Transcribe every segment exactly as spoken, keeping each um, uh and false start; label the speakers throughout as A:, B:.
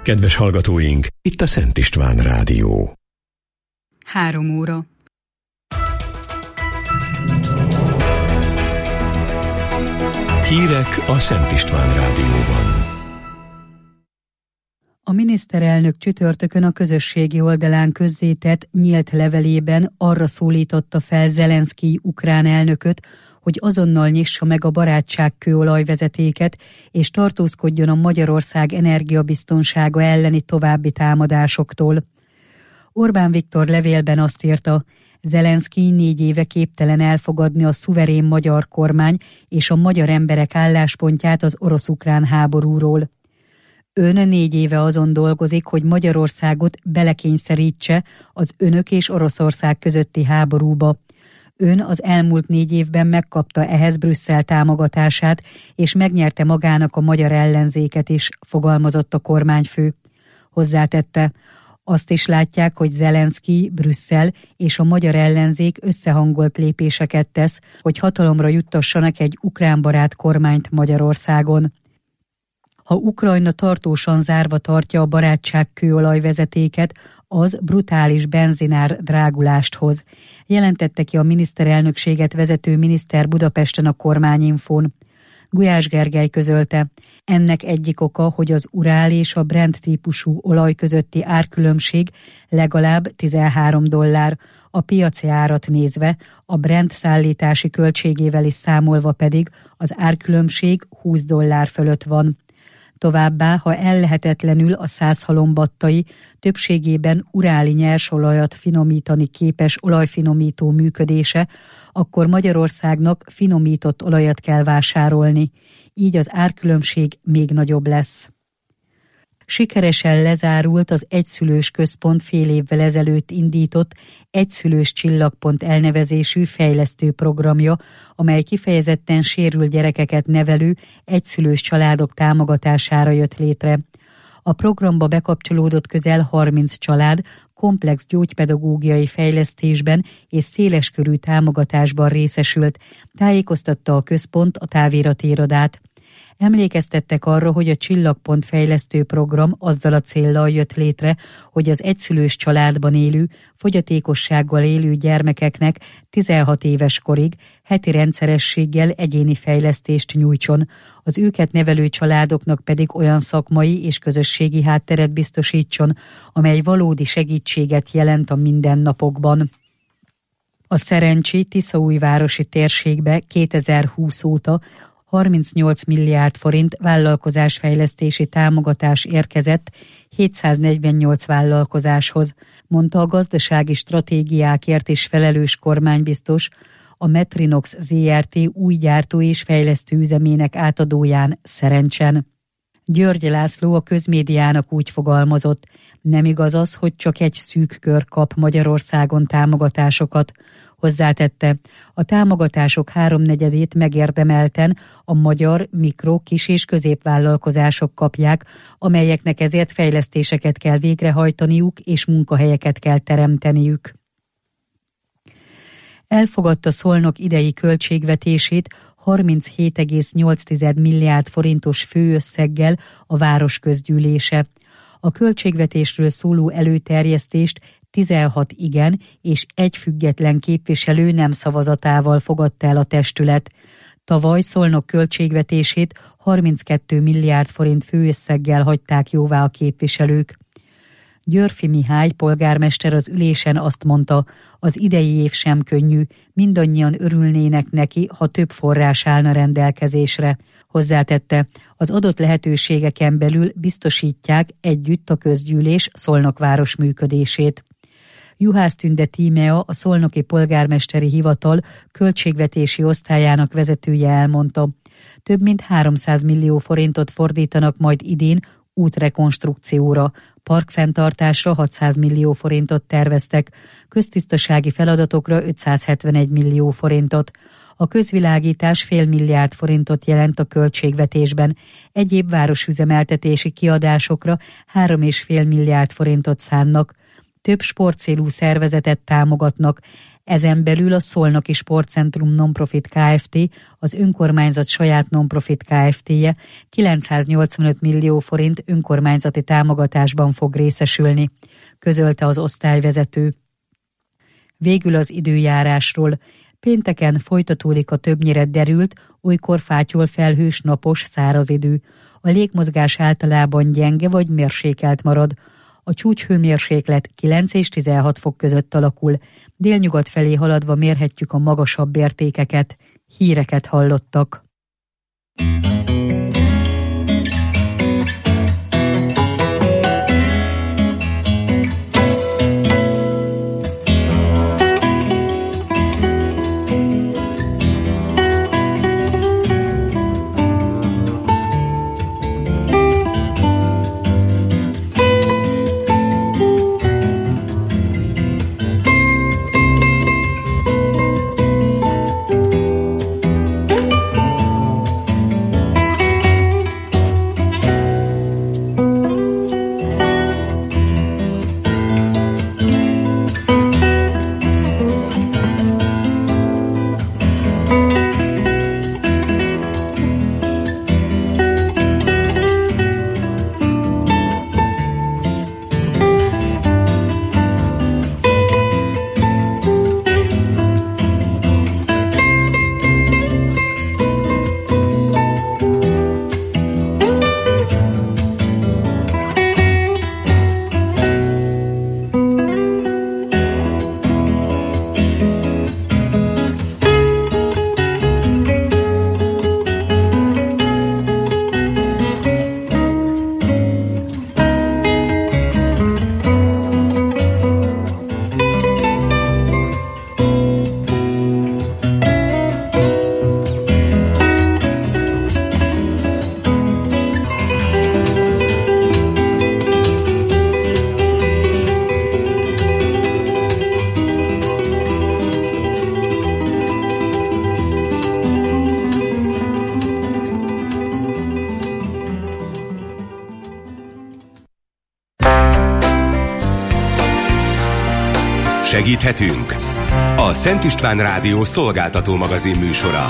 A: Kedves hallgatóink, itt a Szent István Rádió.
B: Három óra.
A: Hírek a Szent István Rádióban.
B: A miniszterelnök csütörtökön a közösségi oldalán közzétett nyílt levelében arra szólította fel Zelenszkij ukrán elnököt, hogy azonnal nyissa meg a barátságkőolajvezetéket, és tartózkodjon a Magyarország energiabiztonsága elleni további támadásoktól. Orbán Viktor levélben azt írta, Zelenszkij négy éve képtelen elfogadni a szuverén magyar kormány és a magyar emberek álláspontját az orosz-ukrán háborúról. Ön négy éve azon dolgozik, hogy Magyarországot belekényszerítse az önök és Oroszország közötti háborúba. Ön az elmúlt négy évben megkapta ehhez Brüsszel támogatását, és megnyerte magának a magyar ellenzéket is, fogalmazott a kormányfő. Hozzátette, azt is látják, hogy Zelenszkij, Brüsszel és a magyar ellenzék összehangolt lépéseket tesz, hogy hatalomra juttassanak egy ukránbarát kormányt Magyarországon. Ha Ukrajna tartósan zárva tartja a barátságkőolajvezetéket, az brutális benzinár drágulást hoz, jelentette ki a miniszterelnökséget vezető miniszter Budapesten a Kormányinfón. Gulyás Gergely közölte, ennek egyik oka, hogy az Urál és a Brent típusú olaj közötti árkülönbség legalább tizenhárom dollár, a piaci árat nézve, a Brent szállítási költségével is számolva pedig az árkülönbség húsz dollár fölött van. Továbbá, ha ellehetetlenül a százhalombattai, többségében uráli nyersolajat finomítani képes olajfinomító működése, akkor Magyarországnak finomított olajat kell vásárolni, így az árkülönbség még nagyobb lesz. Sikeresen lezárult az Egyszülős Központ fél évvel ezelőtt indított Egyszülős Csillagpont elnevezésű fejlesztő programja, amely kifejezetten sérült gyerekeket nevelő egyszülős családok támogatására jött létre. A programba bekapcsolódott közel harminc család, komplex gyógypedagógiai fejlesztésben és széleskörű támogatásban részesült, tájékoztatta a központ a távirati irodát. Emlékeztettek arra, hogy a Csillagpont fejlesztő program azzal a céllal jött létre, hogy az egyszülős családban élő, fogyatékossággal élő gyermekeknek tizenhat éves korig heti rendszerességgel egyéni fejlesztést nyújtson, az őket nevelő családoknak pedig olyan szakmai és közösségi hátteret biztosítson, amely valódi segítséget jelent a mindennapokban. A Szerencsi Tiszaújvárosi térségbe kétezer-húsz óta harmincnyolc milliárd forint vállalkozásfejlesztési támogatás érkezett hétszáznegyvennyolc vállalkozáshoz, mondta a gazdasági stratégiákért is felelős kormánybiztos, a Metrinox zé er té új gyártó és fejlesztő üzemének átadóján Szerencsen. György László a közmédiának úgy fogalmazott, nem igaz az, hogy csak egy szűk kör kap Magyarországon támogatásokat. Hozzátette, a támogatások háromnegyedét megérdemelten a magyar mikro, kis- és középvállalkozások kapják, amelyeknek ezért fejlesztéseket kell végrehajtaniuk és munkahelyeket kell teremteniük. Elfogadta Szolnok idei költségvetését harminchét egész nyolc milliárd forintos főösszeggel a városközgyűlése. A költségvetésről szóló előterjesztést tizenhat igen és egy független képviselő nem szavazatával fogadta el a testület. Tavaly Szolnok költségvetését harminckét milliárd forint főösszeggel hagyták jóvá a képviselők. Györfi Mihály polgármester az ülésen azt mondta, az idei év sem könnyű, mindannyian örülnének neki, ha több forrás állna rendelkezésre. Hozzátette, az adott lehetőségeken belül biztosítják együtt a közgyűlés Szolnok város működését. Juhász Tünde Tímea, a szolnoki polgármesteri hivatal költségvetési osztályának vezetője elmondta, több mint háromszáz millió forintot fordítanak majd idén útrekonstrukcióra, parkfenntartásra hatszáz millió forintot terveztek, köztisztasági feladatokra ötszázhetvenegy millió forintot. A közvilágítás fél milliárd forintot jelent a költségvetésben, egyéb városüzemeltetési kiadásokra három és fél milliárd forintot szánnak. több sportcélú szervezetet támogatnak, ezen belül a Szolnoki Sportcentrum Nonprofit Kft., az önkormányzat saját nonprofit Kft-je kilencszáznyolcvanöt millió forint önkormányzati támogatásban fog részesülni, közölte az osztályvezető. Végül az időjárásról. Pénteken folytatódik a többnyire derült, olykor fátyol felhős, napos, száraz idő. A légmozgás általában gyenge vagy mérsékelt marad. A csúcshőmérséklet kilenc és tizenhat fok között alakul. Délnyugat felé haladva mérhetjük a magasabb értékeket. Híreket hallottak.
A: Segíthetünk? A Szent István Rádió szolgáltató magazin műsora.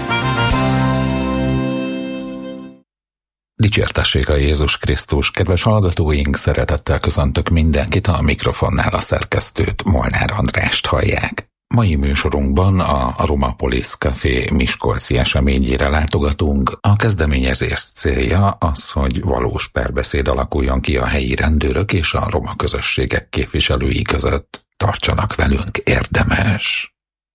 C: Dicsértessék a Jézus Krisztus, kedves hallgatóink, szeretettel köszöntök mindenkit, a mikrofonnál a szerkesztőt, Molnár Andrást hallják. Mai műsorunkban a Roma Police Café miskolci eseményére látogatunk. A kezdeményezés célja az, hogy valós párbeszéd alakuljon ki a helyi rendőrök és a roma közösségek képviselői között. Tartsanak velünk, érdemes!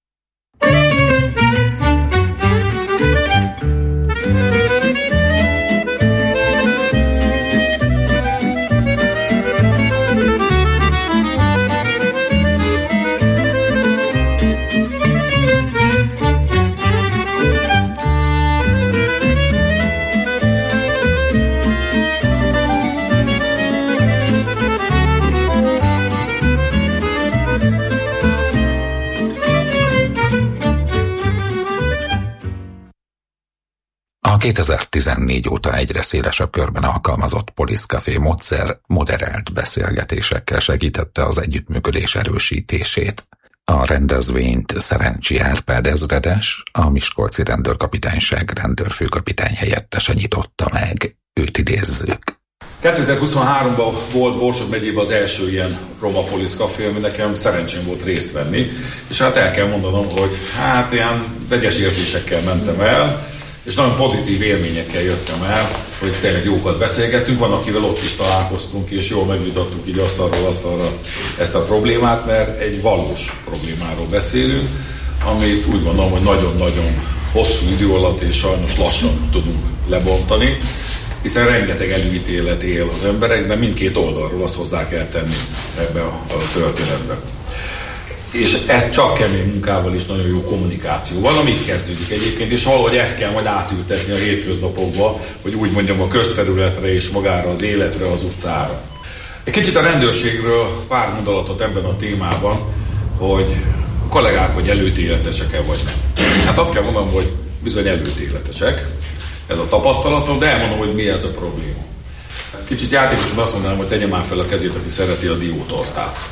C: A kétezer-tizennégy óta egyre szélesebb körben alkalmazott Police Café módszer moderált beszélgetésekkel segítette az együttműködés erősítését. A rendezvényt Szerencsi Árpád ezredes, a miskolci rendőrkapitányság rendőrfőkapitány helyettese nyitotta meg. Őt idézzük.
D: kétezer-huszonháromban volt Borsod megyében az első ilyen Roma Police Café, ami nekem szerencsém volt részt venni, és hát el kell mondanom, hogy hát ilyen vegyes érzésekkel mentem el, és nagyon pozitív élményekkel jöttem el, hogy tényleg jókat beszélgettünk, van, akivel ott is találkoztunk, és jól megvitattuk így asztalról asztalra ezt a problémát, mert egy valós problémáról beszélünk, amit úgy gondolom, hogy nagyon-nagyon hosszú idő alatt és sajnos lassan tudunk lebontani, hiszen rengeteg előítélet él az emberekben, mindkét oldalról azt hozzá kell tenni ebbe a, a történetbe. És ez csak kemény munkával és nagyon jó kommunikációval, amit kezdődik egyébként, és valahogy ezt kell majd átültetni a hétköznapokba, hogy úgy mondjam, a közterületre és magára az életre, az utcára. Egy kicsit a rendőrségről pár gondolatot ebben a témában, hogy a kollégák, hogy előtéletesek-e vagy nem. Hát azt kell mondanom, hogy bizony előtéletesek, ez a tapasztalatom, de elmondom, hogy mi ez a probléma. Kicsit játékosan azt mondanám, hogy tegye már fel a kezét, aki szereti a diótortát.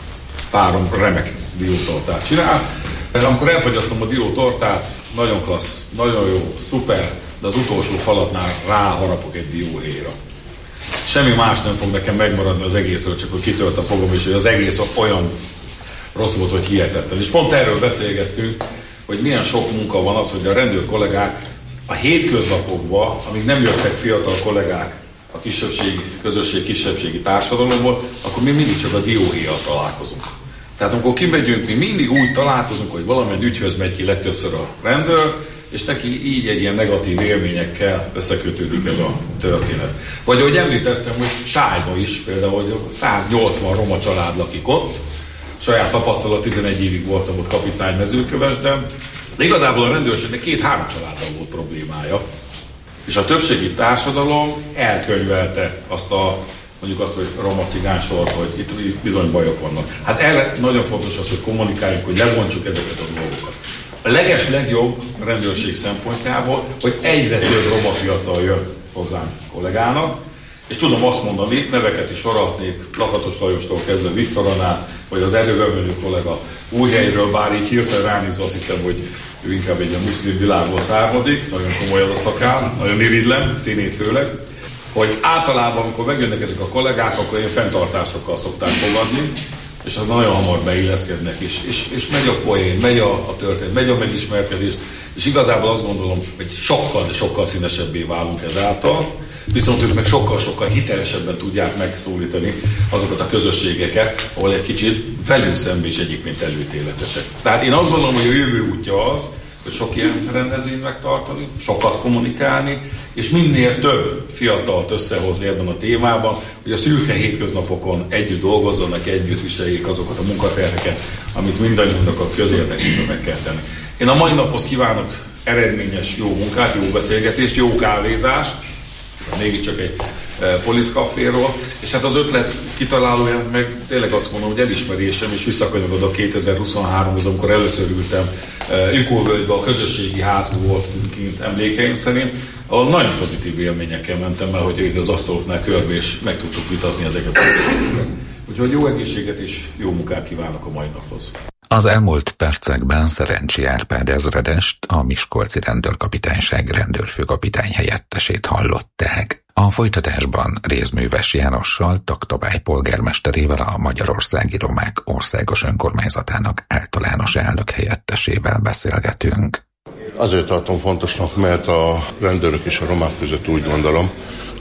D: párom remek diótortát csinál. Amikor elfogyasztom a diótortát, nagyon klassz, nagyon jó, szuper, de az utolsó falatnál ráharapok egy dióhéjra. Semmi más nem fog nekem megmaradni az egészről, csak hogy kitört a fogom, és hogy az egész olyan rossz volt, hogy hihetetlen. És pont erről beszélgettünk, hogy milyen sok munka van az, hogy a rendőr kollégák a hétköznapokban, amíg nem jöttek fiatal kollégák a kisebbségi, közösség kisebbségi társadalomból, akkor mi mindig csak a dióhéjjal találkozunk. Tehát amikor kimegyünk, mi mindig úgy találkozunk, hogy valamilyen ügyhöz megy ki legtöbbször a rendőr, és neki így egy ilyen negatív élményekkel összekötődik ez a történet. Vagy ahogy említettem, hogy Sályba is például, hogy száznyolcvan roma család lakik ott, saját tapasztalat, tizenegy évig voltam ott kapitány Mezőkövesden, de igazából a rendőrségnek két-három családdal volt problémája, és a többségi társadalom elkönyvelte azt a, mondjuk azt, hogy roma-cigány sort, hogy itt, itt bizony bajok vannak. Hát erre nagyon fontos az, hogy kommunikáljuk, hogy lebontsuk ezeket a dolgokat. A leges legjobb rendőrség szempontjából, hogy egyre több roma fiatal jön hozzánk kollégának, és tudom azt mondani, neveket is sorolhatnék, Lakatos Lajostól kezdve Viktoronál, vagy az erővelő kollega Újhelyről, bár így hirtelen ránézve azt hittem, hogy ő inkább egy a muszlim világból származik, nagyon komoly az a szakál, nagyon irigylem, színét főleg, hogy általában, amikor megjönnek ezek a kollégák, akkor ilyen fenntartásokkal szokták fogadni, és az nagyon hamar beilleszkednek is, és, és megy a poén, megy a, a történet, megy a megismerkedés, és igazából azt gondolom, hogy sokkal, de sokkal színesebbé válunk ezáltal, viszont ők meg sokkal-sokkal hitelesebben tudják megszólítani azokat a közösségeket, ahol egy kicsit velünk szemben is egyébként előtéletesek. Tehát én azt gondolom, hogy a jövő útja az, hogy sok ilyen rendezvényt megtartani, sokat kommunikálni, és minél több fiatalt összehozni ebben a témában, hogy a szürke hétköznapokon együtt dolgozzanak, együtt viseljék azokat a munkaterheket, amit mindannyiunknak a közérdekében meg kell tenni. Én a mai naphoz kívánok eredményes jó munkát, jó beszélgetést, jó kávézást, ez mégiscsak egy e, poliszkaféról, és hát az ötlet kitalálója meg tényleg azt mondom, hogy elismerésem, és visszakanyarodok kétezer-huszonháromhoz, amikor először ültem e, Jukóvölgybe, a közösségi házban volt kint emlékeim szerint, ahol nagyon pozitív élményekkel mentem el, hogy az asztaloknál körbe, és meg tudtuk vitatni ezeket a kérdéseket. Úgyhogy jó egészséget és jó munkát kívánok a mai naphoz.
C: Az elmúlt percekben Szerencsi Árpád ezredest, a Miskolci Rendőrkapitányság rendőrfőkapitány helyettesét hallották. A folytatásban Rézműves Jánossal, Taktabály polgármesterével, a Magyarországi Romák Országos Önkormányzatának általános elnök helyettesével beszélgetünk.
E: Azért tartom fontosnak, mert a rendőrök és a romák között úgy gondolom,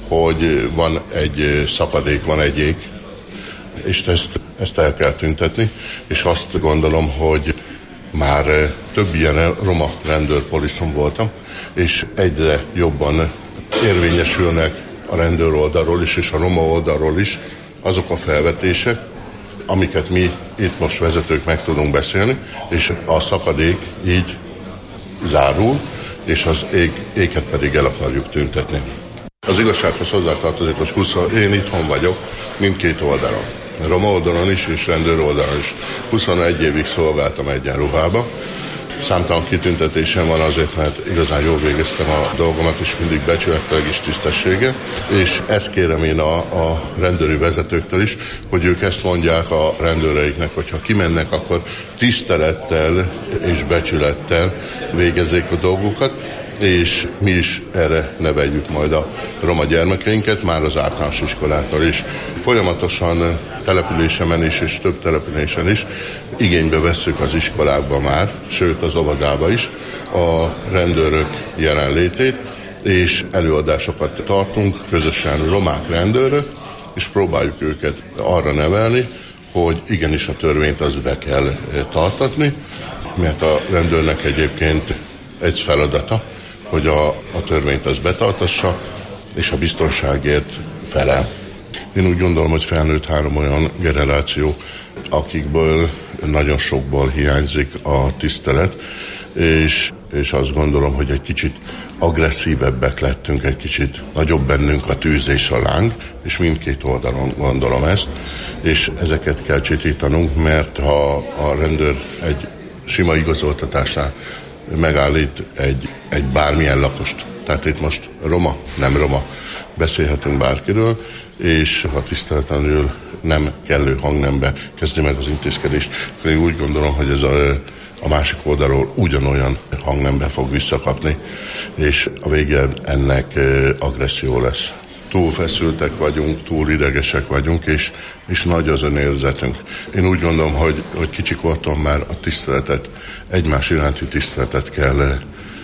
E: hogy van egy szakadék, van egy ég, és ezt, ezt el kell tüntetni, és azt gondolom, hogy már több ilyen roma rendőrpoliszon voltam, és egyre jobban érvényesülnek a rendőr oldalról is, és a roma oldalról is azok a felvetések, amiket mi itt most vezetők meg tudunk beszélni, és a szakadék így zárul, és az ég, éget pedig el akarjuk tüntetni. Az igazsághoz hozzátartozik, hogy húsz, én itthon vagyok mindkét oldalon. Roma oldalon is, és rendőr oldalon is. huszonegy évig szolgáltam egyenruhába. Számtalan kitüntetésem van azért, mert igazán jól végeztem a dolgomat, és mindig becsülettel és tisztességgel. És ezt kérem én a, a rendőri vezetőktől is, hogy ők ezt mondják a rendőreiknek, hogyha kimennek, akkor tisztelettel és becsülettel végezzék a dolgokat, és mi is erre neveljük majd a roma gyermekeinket, már az általános iskolától is. Folyamatosan településemen is, és több településen is igénybe vesszük az iskolákba már, sőt az óvodába is a rendőrök jelenlétét, és előadásokat tartunk, közösen romák rendőrök, és próbáljuk őket arra nevelni, hogy igenis a törvényt azt be kell tartatni, mert a rendőrnek egyébként egy feladata, hogy a, a törvényt az betartassa, és a biztonságért felel. Én úgy gondolom, hogy felnőtt három olyan generáció, akikből nagyon sokból hiányzik a tisztelet, és, és azt gondolom, hogy egy kicsit agresszívebbek lettünk, egy kicsit nagyobb bennünk a tűz és a láng, és mindkét oldalon gondolom ezt, és ezeket kell csitítanunk, mert ha a rendőr egy sima igazoltatásnál megállít egy, egy bármilyen lakost. Tehát itt most roma, nem roma, beszélhetünk bárkiről, és ha tiszteletlenül nem kellő hangnembe kezdi meg az intézkedést, akkor én úgy gondolom, hogy ez a, a másik oldalról ugyanolyan hangnembe fog visszakapni, és a vége ennek agresszió lesz. Túl feszültek vagyunk, túl idegesek vagyunk, és, és nagy az önérzetünk. Én úgy gondolom, hogy, hogy kicsikortól már a tiszteletet, egymás iránti tiszteletet kell e,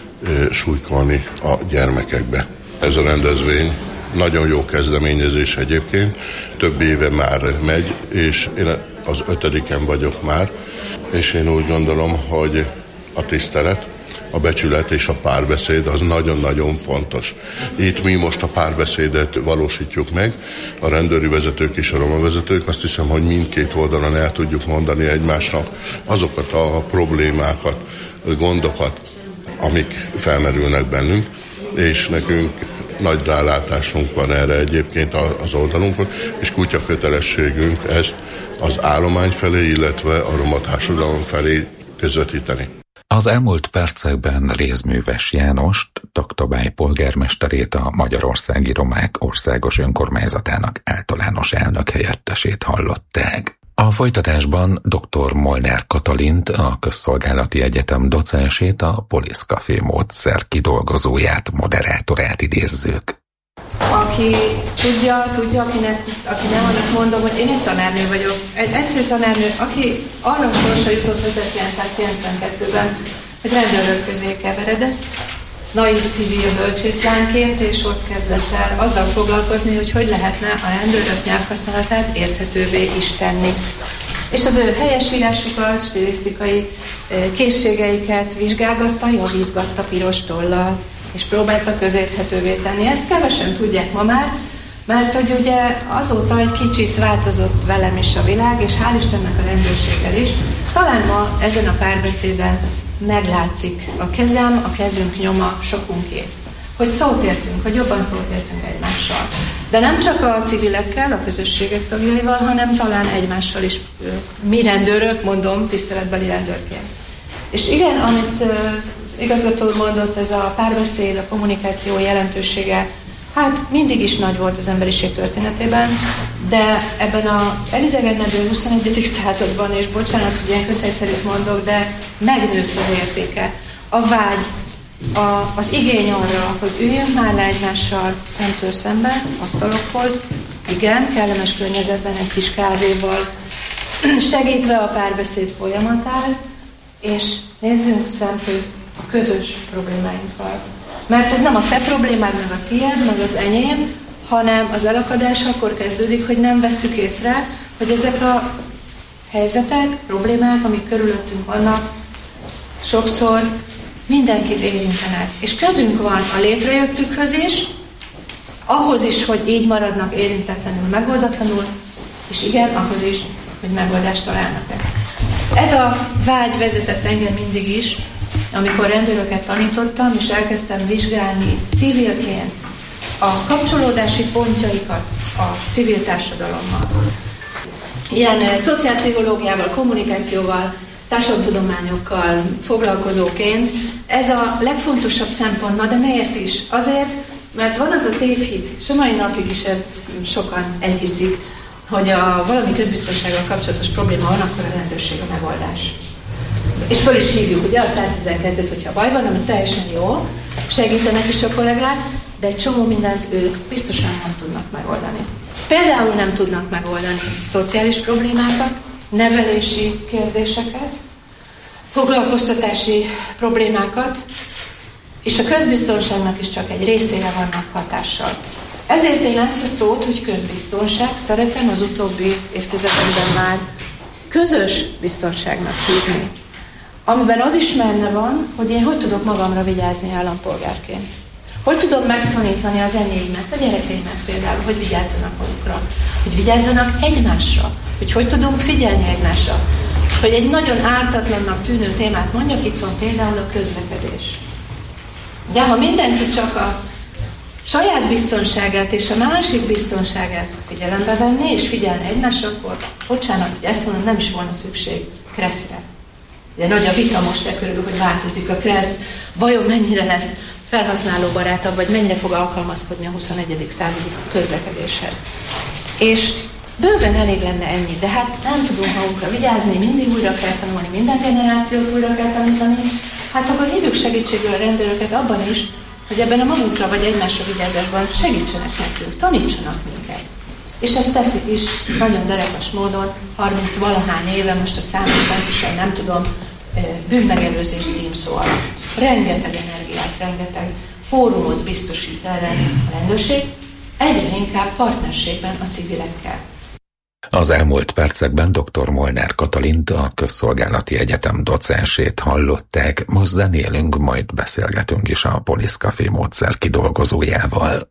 E: súlykolni a gyermekekbe. Ez a rendezvény nagyon jó kezdeményezés egyébként, több éve már megy, és én az ötödiken vagyok már, és én úgy gondolom, hogy a tisztelet, a becsület és a párbeszéd az nagyon-nagyon fontos. Itt mi most a párbeszédet valósítjuk meg, a rendőri vezetők és a roma vezetők, azt hiszem, hogy mindkét oldalon el tudjuk mondani egymásnak azokat a problémákat, gondokat, amik felmerülnek bennünk, és nekünk nagy rálátásunk van erre egyébként az oldalunkon, és kutya kötelességünk ezt az állomány felé, illetve a roma társadalom felé közvetíteni.
C: Az elmúlt percekben Rézműves Jánost, Taktabály polgármesterét, a Magyarországi Romák Országos Önkormányzatának általános elnök helyettesét hallották. A folytatásban dr. Molnár Katalint, a Közszolgálati Egyetem docensét, a Police Café módszer kidolgozóját, moderátorát idézzük.
F: Aki tudja, tudja, akinek, aki nem, annak mondom, hogy én egy tanárnő vagyok. Egy egyszerű tanárnő, aki arra sorsa jutott ezerkilencszázkilencvenkettőben, hogy rendőrök közé keveredett, naív civil bölcsészlányként, és ott kezdett el azzal foglalkozni, hogy hogy lehetne a rendőrök nyelvhasználatát érthetővé is tenni. És az ő helyesírásukat, stilisztikai készségeiket vizsgálgatta, javítgatta piros tollal, és próbálta közérthetővé tenni. Ezt kevesen tudják ma már, mert hogy ugye azóta egy kicsit változott velem is a világ, és hál' Istennek a rendőrséggel is. Talán ma ezen a párbeszéden meglátszik a kezem, a kezünk nyoma sokunké. Hogy szót értünk, hogy jobban szót értünk egymással. De nem csak a civilekkel, a közösségek tagjaival, hanem talán egymással is. Mi rendőrök, mondom, tiszteletbeli rendőrként. És igen, amit uh, igazgató úr mondott, ez a párbeszéd, a kommunikáció jelentősége, hát mindig is nagy volt az emberiség történetében, de ebben az elidegenedő huszonegyedik században, és bocsánat, hogy ilyen közhelyszerűt mondok, de megnőtt az értéke. A vágy, a, az igény arra, hogy üljünk már le egymással szemtől szembe, asztalokhoz, igen, kellemes környezetben egy kis kávéval, segítve a párbeszéd folyamatát, és nézzünk szemközt a közös problémáinkkal. Mert ez nem a te problémád, meg a tiéd, meg az enyém, hanem az elakadás akkor kezdődik, hogy nem vesszük észre, hogy ezek a helyzetek, problémák, amik körülöttünk vannak, sokszor mindenkit érintenek. És közünk van a létrejöttükhöz is, ahhoz is, hogy így maradnak érintetlenül, megoldatlanul, és igen, ahhoz is, hogy megoldást találnak-e. Ez a vágy vezetett engem mindig is, amikor rendőröket tanítottam, és elkezdtem vizsgálni civilként a kapcsolódási pontjaikat a civil társadalommal. Ilyen szociálpszichológiával, kommunikációval, társadalomtudományokkal foglalkozóként ez a legfontosabb szempont. Na de miért is? Azért, mert van az a tévhit, és a mai napig is ezt sokan elhiszik, hogy a valami közbiztonsággal kapcsolatos probléma van, akkor a rendőrség a megoldás. És föl is hívjuk, ugye, a száztizenkettőt, hogyha baj van, ami teljesen jó, segítenek is a kollégák, de egy csomó mindent ők biztosan nem tudnak megoldani. Például nem tudnak megoldani szociális problémákat, nevelési kérdéseket, foglalkoztatási problémákat, és a közbiztonságnak is csak egy részére vannak hatással. Ezért én ezt a szót, hogy közbiztonság, szeretem az utóbbi évtizedekben már közös biztonságnak hívni. Amiben az is benne van, hogy én hogy tudok magamra vigyázni állampolgárként. Hogy tudom megtanítani az enyéimet, a gyerekeimet például, hogy vigyázzanak magukra, hogy vigyázzanak egymásra, hogy hogy tudunk figyelni egymásra. Hogy egy nagyon ártatlannak tűnő témát mondjak, itt van például a közlekedés. De ha mindenki csak a saját biztonságát és a másik biztonságát figyelembe venni, és figyelni egymásra, akkor bocsánat, hogy ezt mondom, nem is volna szükség kresszre. Ugye nagy a vita most e körül, hogy változik a kressz, vajon mennyire lesz felhasználóbarátabb, vagy mennyire fog alkalmazkodni a huszonegyedik századi közlekedéshez. És Bőven elég lenne ennyi, de hát nem tudunk magunkra vigyázni, mindig újra kell tanulni, minden generációt újra kell tanítani. Hát akkor hívjuk segítségül a rendőröket abban is, hogy ebben a magunkra vagy egymásra vigyázásban segítsenek nekünk, tanítsanak minket. És ezt teszik is nagyon derekas módon, harminc valahány éve, most a számot pontosan nem tudom, bűnmegelőzés címszó alatt. Rengeteg energiát, rengeteg fórumot biztosít erre a rendőrség, egyre inkább partnerségben a civilekkel.
C: Az elmúlt percekben dr. Molnár Katalint, a Közszolgálati Egyetem docensét hallották, most zenélünk, majd beszélgetünk is a Police Café módszer kidolgozójával.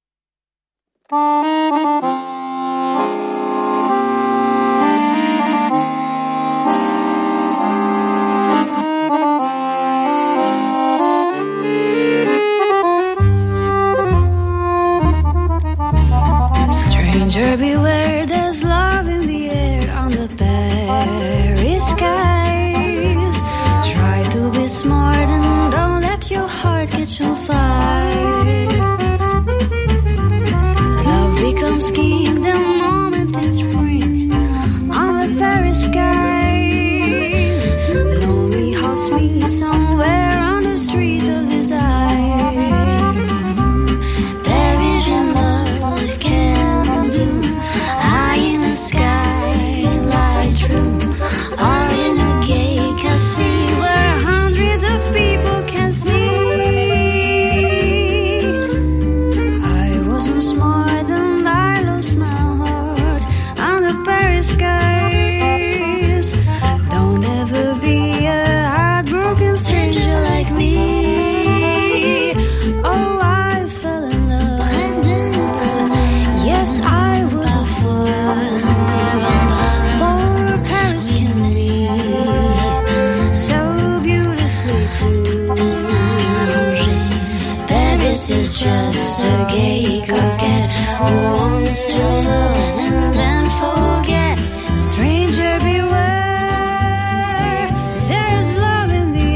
G: Stranger beware, there's love in the air on the Paris skies. Try to be smart and don't let your heart catch on fire. Love becomes king the moment it's spring on the Paris skies. Lonely hearts meet somewhere on the street of desire. There is your love can bloom high in the skylight room or in a gay cafe where hundreds of people can see. I wasn't smart and I lost my heart on the Paris skies. Don't ever be a heartbroken stranger like me. Oh, I fell in love. Yes, I was a fool. For Paris can be so beautifully cool. Paris is just a gay coquette who wants to love and then forget. Stranger beware, there's love in the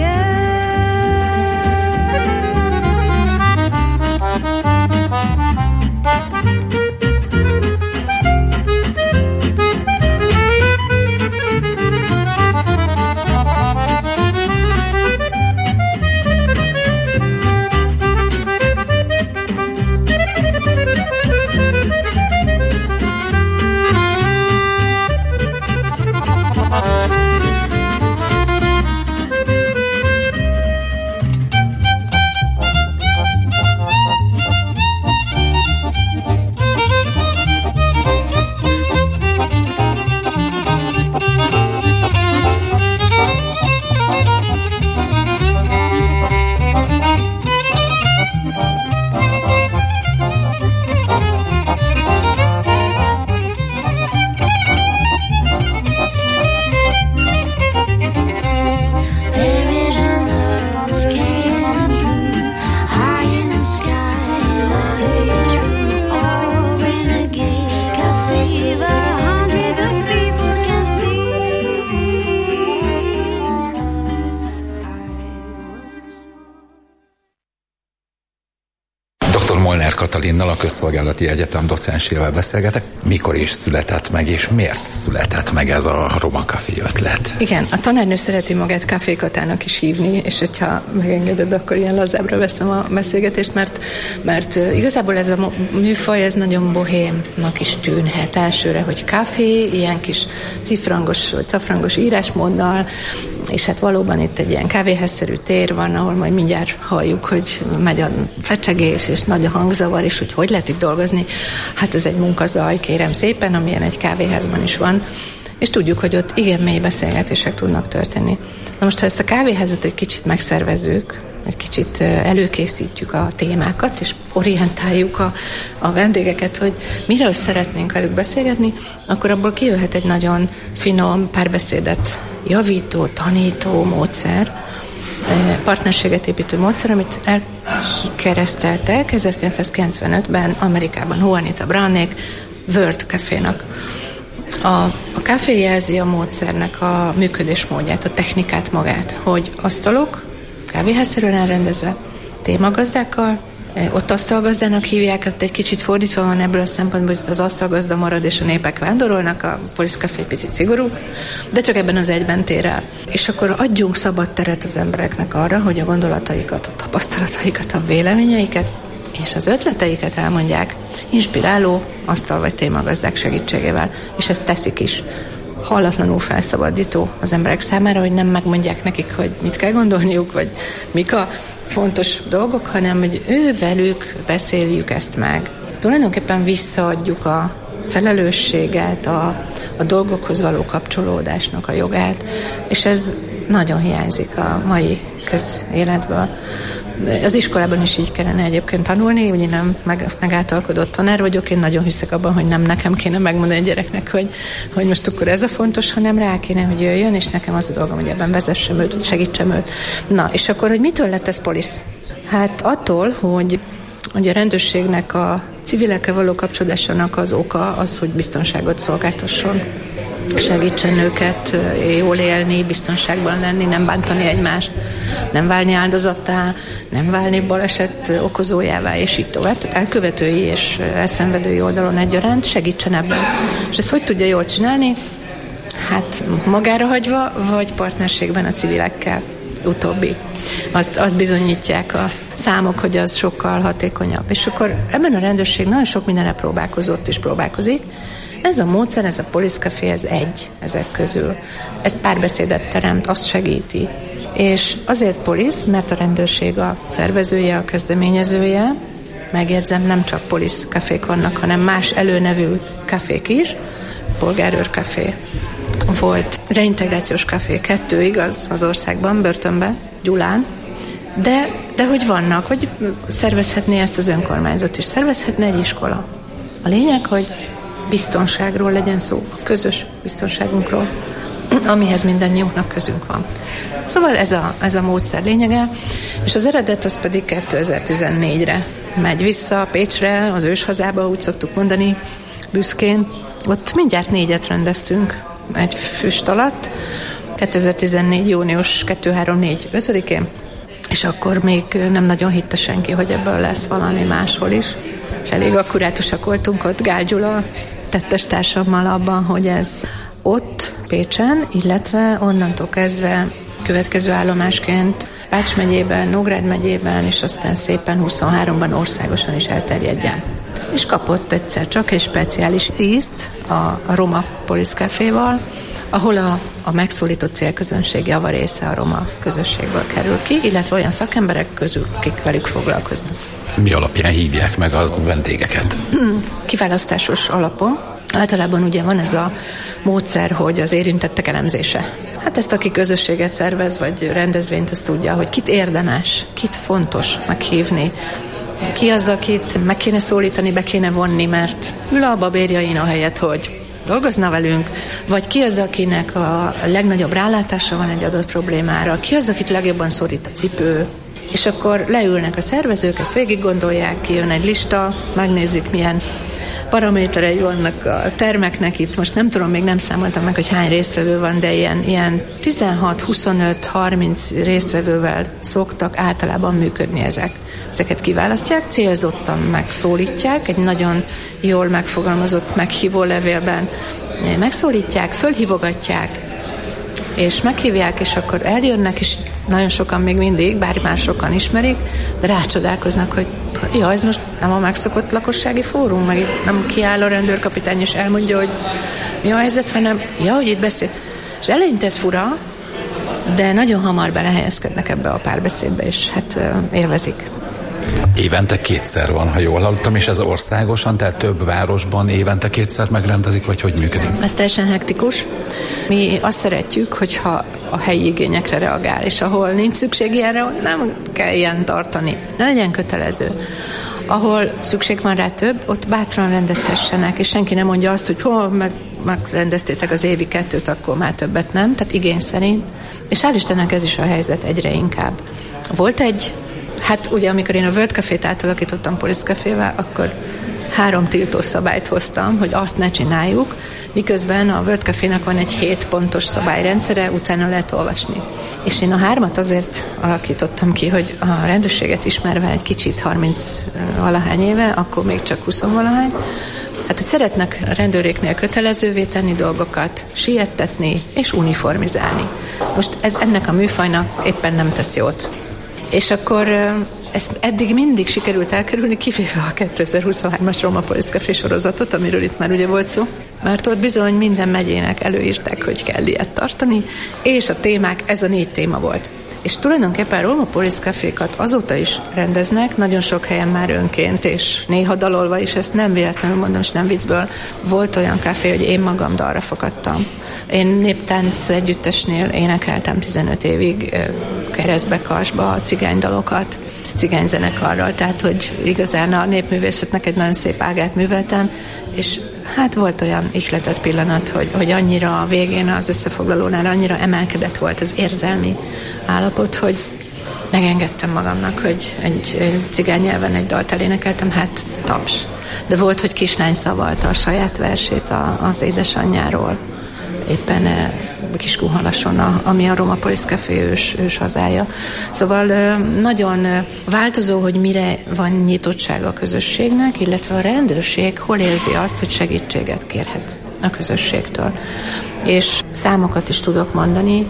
C: Molnár Katalinnal, a Közszolgálati Egyetem docensével beszélgetek. Mikor is született meg, és miért született meg ez a Roma Café ötlet?
F: Igen, a tanárnő szereti magát kávékatának is hívni, és hogyha megengeded, akkor ilyen lazábbra veszem a beszélgetést, mert, mert igazából ez a műfaj, ez nagyon bohémnak is tűnhet elsőre, hogy kávé, ilyen kis cifrangos, vagy cafrangos írásmóddal, és hát valóban itt egy ilyen kávéházszerű tér van, ahol majd mindjárt halljuk, hogy megy a fecsegés, és nagy a hangzavar, és hogy hogy lehet itt dolgozni. Hát ez egy munkazaj, kérem szépen, amilyen egy kávéházban is van, és tudjuk, hogy ott igen mély beszélgetések tudnak történni. Na most, ha ezt a kávéházat egy kicsit megszervezzük, egy kicsit előkészítjük a témákat, és orientáljuk a, a vendégeket, hogy miről szeretnénk velük beszélgetni, akkor abból kijöhet egy nagyon finom párbeszédet javító, tanító módszer, partnerséget építő módszer, amit elkereszteltek ezerkilencszázkilencvenötben Amerikában Juanita Brownék World Cafénak. A, a kávé jelzi a módszernek a működésmódját, a technikát magát, hogy asztalok, kávéházszerűen elrendezve, témagazdákkal, Ott asztalgazdának hívják, ott egy kicsit fordítva van ebből a szempontból, hogy az asztalgazda marad és a népek vándorolnak, a Police Café egy picit szigorú, de csak ebben az egyben tér el. És akkor adjunk szabad teret az embereknek arra, hogy a gondolataikat, a tapasztalataikat, a véleményeiket és az ötleteiket elmondják inspiráló asztal vagy témagazdák segítségével, és ezt teszik is. Hallatlanul felszabadító az emberek számára, hogy nem megmondják nekik, hogy mit kell gondolniuk, vagy mik a fontos dolgok, hanem hogy ő velük beszéljük ezt meg. Tulajdonképpen visszaadjuk a felelősséget, a, a dolgokhoz való kapcsolódásnak a jogát, és ez nagyon hiányzik a mai közéletből. Az iskolában is így kellene egyébként tanulni, ugye nem meg, megáltalkodott tanár vagyok, én nagyon hiszek abban, hogy nem nekem kéne megmondani a gyereknek, hogy, hogy most akkor ez a fontos, hanem rá kéne, hogy jöjjön, és nekem az a dolgom, hogy ebben vezessem őt, hogy segítsem őt. Na, és akkor, hogy mitől lett ez polisz? Hát attól, hogy, hogy a rendőrségnek a civilekkel való kapcsolódásának az oka az, hogy biztonságot szolgáltasson. Segítsen őket jól élni, biztonságban lenni, nem bántani egymást, nem válni áldozattá, nem válni baleset okozójává, és így tovább. Tehát elkövetői és elszenvedői oldalon egyaránt segítsen ebben. És ezt hogy tudja jól csinálni? Hát magára hagyva, vagy partnerségben a civilekkel. Utóbbi. Azt, azt bizonyítják a számok, hogy az sokkal hatékonyabb. És akkor ebben a rendőrség nagyon sok mindenre próbálkozott és próbálkozik. Ez a módszer, ez a Police Café, ez egy ezek közül. Ez párbeszédet teremt, azt segíti. És azért polisz, mert a rendőrség a szervezője, a kezdeményezője. Megjegyzem, nem csak Police Cafék vannak, hanem más előnevű kafék is. Polgárőr Café volt, reintegrációs kafé, kettő igaz az országban, börtönben, Gyulán. De, de hogy vannak, vagy szervezhetné ezt az önkormányzat is, szervezhetne egy iskola. A lényeg, hogy biztonságról legyen szó, közös biztonságunkról, amihez mindannyiunknak közünk van. Szóval ez a, ez a módszer lényege, és az eredet az pedig kétezer-tizennégyre megy vissza Pécsre, az őshazába, úgy szoktuk mondani, büszkén. Ott mindjárt négyet rendeztünk egy füst alatt, kétezer-tizennégy. június kettő három négy ötödikén, és akkor még nem nagyon hitte senki, hogy ebből lesz valami máshol is. És elég akkurátusak voltunk ott Gál Gyula tettes társammal abban, hogy ez ott Pécsen, illetve onnantól kezdve következő állomásként Pács megyében, Nógrád megyében, és aztán szépen huszonháromban országosan is elterjedjen. És kapott egyszer csak egy speciális ízt a, a Roma Police Caféval, ahol a, a megszólított célközönség javarésze a roma közösségből kerül ki, illetve olyan szakemberek közül, akik velük foglalkoznak.
C: Mi alapján hívják meg a vendégeket?
F: Kiválasztásos alapon. Általában ugye van ez a módszer, hogy az érintettek elemzése. Hát ezt aki közösséget szervez, vagy rendezvényt, azt tudja, hogy kit érdemes, kit fontos meghívni, ki az, akit meg kéne szólítani, be kéne vonni, mert ül a babérjain a helyet, hogy dolgozna velünk, vagy ki az, akinek a legnagyobb rálátása van egy adott problémára, ki az, akit legjobban szorít a cipő, és akkor leülnek a szervezők, ezt végig gondolják, kijön egy lista, megnézik, milyen paraméterei vannak a termeknek. Itt most nem tudom, még nem számoltam meg, hogy hány résztvevő van, de ilyen, ilyen tizenhat, huszonöt, harminc résztvevővel szoktak általában működni ezek. Ezeket kiválasztják, célzottan megszólítják, egy nagyon jól megfogalmazott meghívó levélben megszólítják, fölhívogatják, és meghívják, és akkor eljönnek, és nagyon sokan még mindig, bár már sokan ismerik, de rácsodálkoznak, hogy ja, ez most nem a megszokott lakossági fórum, meg itt nem kiáll a rendőrkapitány, és elmondja, hogy mi a helyzet, hanem ja, hogy itt beszél. És eleinte ez fura, de nagyon hamar belehelyezkednek ebbe a párbeszédbe, és hát élvezik.
C: Évente kétszer van, ha jól hallottam, és ez országosan, tehát több városban évente kétszer megrendezik, vagy hogy működik?
F: Ez teljesen hektikus. Mi azt szeretjük, hogyha a helyi igényekre reagál, és ahol nincs szükség ilyenre, nem kell ilyen tartani. Ne legyen kötelező. Ahol szükség van rá több, ott bátran rendezhessenek, és senki nem mondja azt, hogy hol meg, megrendeztétek az évi kettőt, akkor már többet nem, tehát igény szerint. És hál' Istennek ez is a helyzet egyre inkább. Volt egy Hát ugye, amikor én a World Cafét átalakítottam Police Cafével, akkor három tiltószabályt hoztam, hogy azt ne csináljuk, Miközben a World Cafénak van egy hét pontos szabályrendszere, utána lehet olvasni. És én a hármat azért alakítottam ki, hogy a rendőrséget ismerve egy kicsit harminc valahány éve, akkor még csak húsz valahány, hát, hogy szeretnek a rendőréknél kötelezővé tenni dolgokat, siettetni és uniformizálni. Most ez ennek a műfajnak éppen nem tesz jót. És akkor ezt eddig mindig sikerült elkerülni, kivéve a kétezer-huszonhármas Roma Police Café sorozatot, amiről itt már ugye volt szó, mert ott bizony minden megyének előírták, hogy kell ilyet tartani, és a témák, ez a négy téma volt. És tulajdonképpen Roma Police Cafékat azóta is rendeznek, nagyon sok helyen már önként, és néha dalolva is, ezt nem véletlenül mondom, és nem viccből. Volt olyan kávé, hogy én magam dalra fogadtam. Én néptánc együttesnél énekeltem tizenöt évig keresztbe, kasba cigánydalokat, cigányzenekarral, tehát hogy igazán a népművészetnek egy nagyon szép ágát műveltem, és hát volt olyan ihletett pillanat, hogy, hogy annyira a végén az összefoglalónál annyira emelkedett volt az érzelmi állapot, hogy megengedtem magamnak, hogy egy, egy cigány nyelven egy dalt elénekeltem, hát taps. De volt, hogy kislány szavalta a saját versét a, az édesanyjáról, éppen Kiskunhalason, ami a Roma Police Café ős, ős hazája. Szóval nagyon változó, hogy mire van nyitottsága a közösségnek, illetve a rendőrség hol érzi azt, hogy segítséget kérhet a közösségtől. És számokat is tudok mondani.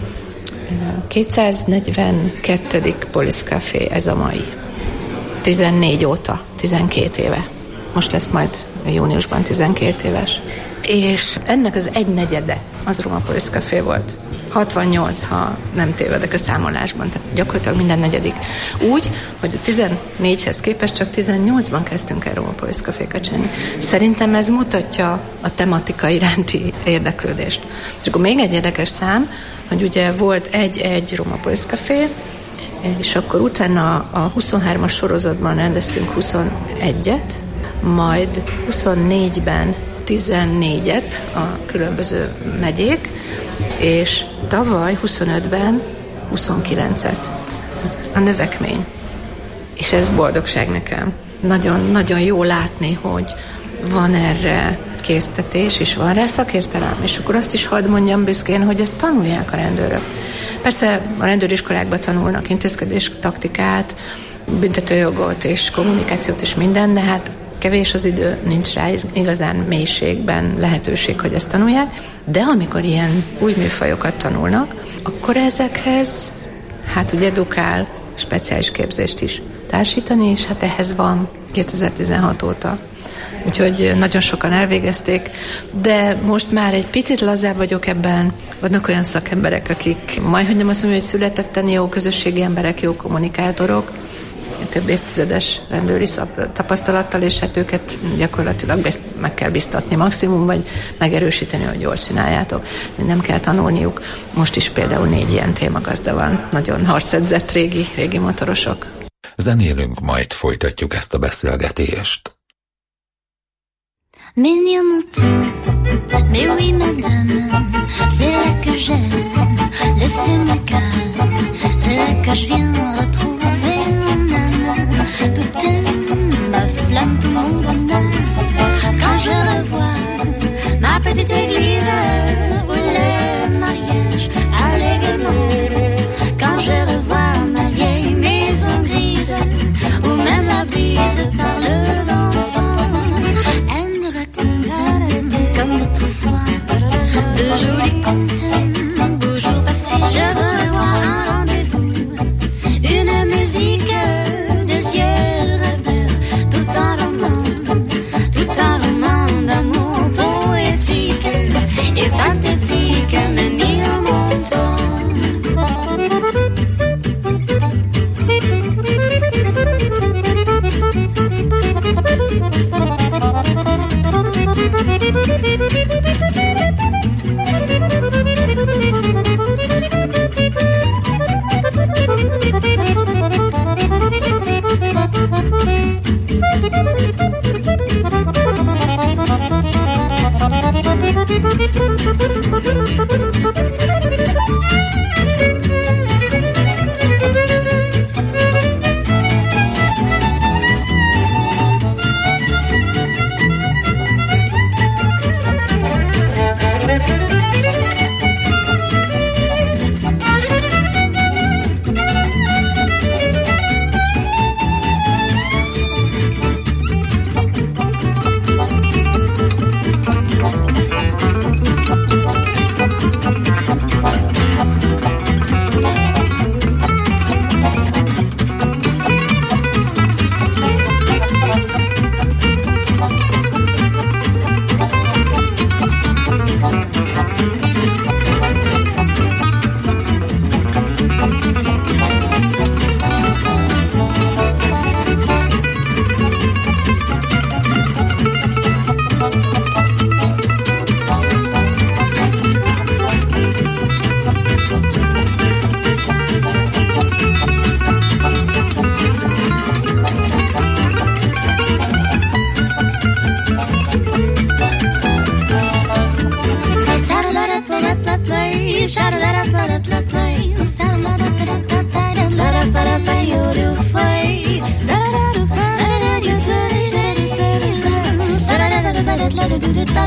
F: kétszáznegyvenkettő Police Café ez a mai. tizennégy óta, tizenkét éve. Most lesz majd júniusban tizenkét éves. És ennek az egynegyede az Roma Police Café volt. hatvannyolc, ha nem tévedek a számolásban, tehát gyakorlatilag minden negyedik. Úgy, hogy a tizennégyhez képest csak tizennyolcban kezdtünk el Roma Police Cafékat csinálni. Szerintem ez mutatja a tematika iránti érdeklődést. És akkor még egy érdekes szám, hogy ugye volt egy-egy Roma Police Café, és akkor utána a huszonhármas sorozatban rendeztünk huszonegyet, majd huszonnégyben tizennégyet a különböző megyék, és tavaly huszonötben huszonkilencet. A növekmény. És ez boldogság nekem. Nagyon, nagyon jó látni, hogy van erre késztetés, és van rá szakértelem. És akkor azt is hadd mondjam büszkén, hogy ezt tanulják a rendőrök. Persze a rendőriskolákban tanulnak intézkedés taktikát, büntetőjogot és kommunikációt és minden, de hát kevés az idő, nincs rá igazán mélységben lehetőség, hogy ezt tanulják, de amikor ilyen új műfajokat tanulnak, akkor ezekhez, hát ugye edukál, speciális képzést is társítani, és hát ehhez van kétezer-tizenhat óta. Úgyhogy nagyon sokan elvégezték, de most már egy picit lazább vagyok ebben. Vannak olyan szakemberek, akik majdhogy nem azt mondja, hogy születetten jó közösségi emberek, jó kommunikátorok, több évtizedes rendőri tapasztalattal, és hát őket gyakorlatilag meg kell biztatni maximum, vagy megerősíteni, hogy jól csináljátok. Nem kell tanulniuk. Most is például négy ilyen témagazda van. Nagyon harcedzett régi, régi motorosok.
C: Zenélünk, majd folytatjuk ezt a beszélgetést.
G: Menir mon temps, mais oui madame, c'est là que j'aime, laissez-moi calme, c'est là que je viens retrouver mon âme, toute ma flamme, tout mon bonheur, quand je revois ma petite église, où le mariage allait gaiement, quand je revois ma vieille maison grise, où même la brise parle d'antan. Comme autrefois, de jolis contes, beaux jours passés, je revois un rendez-vous, une musique des yeux rêvés.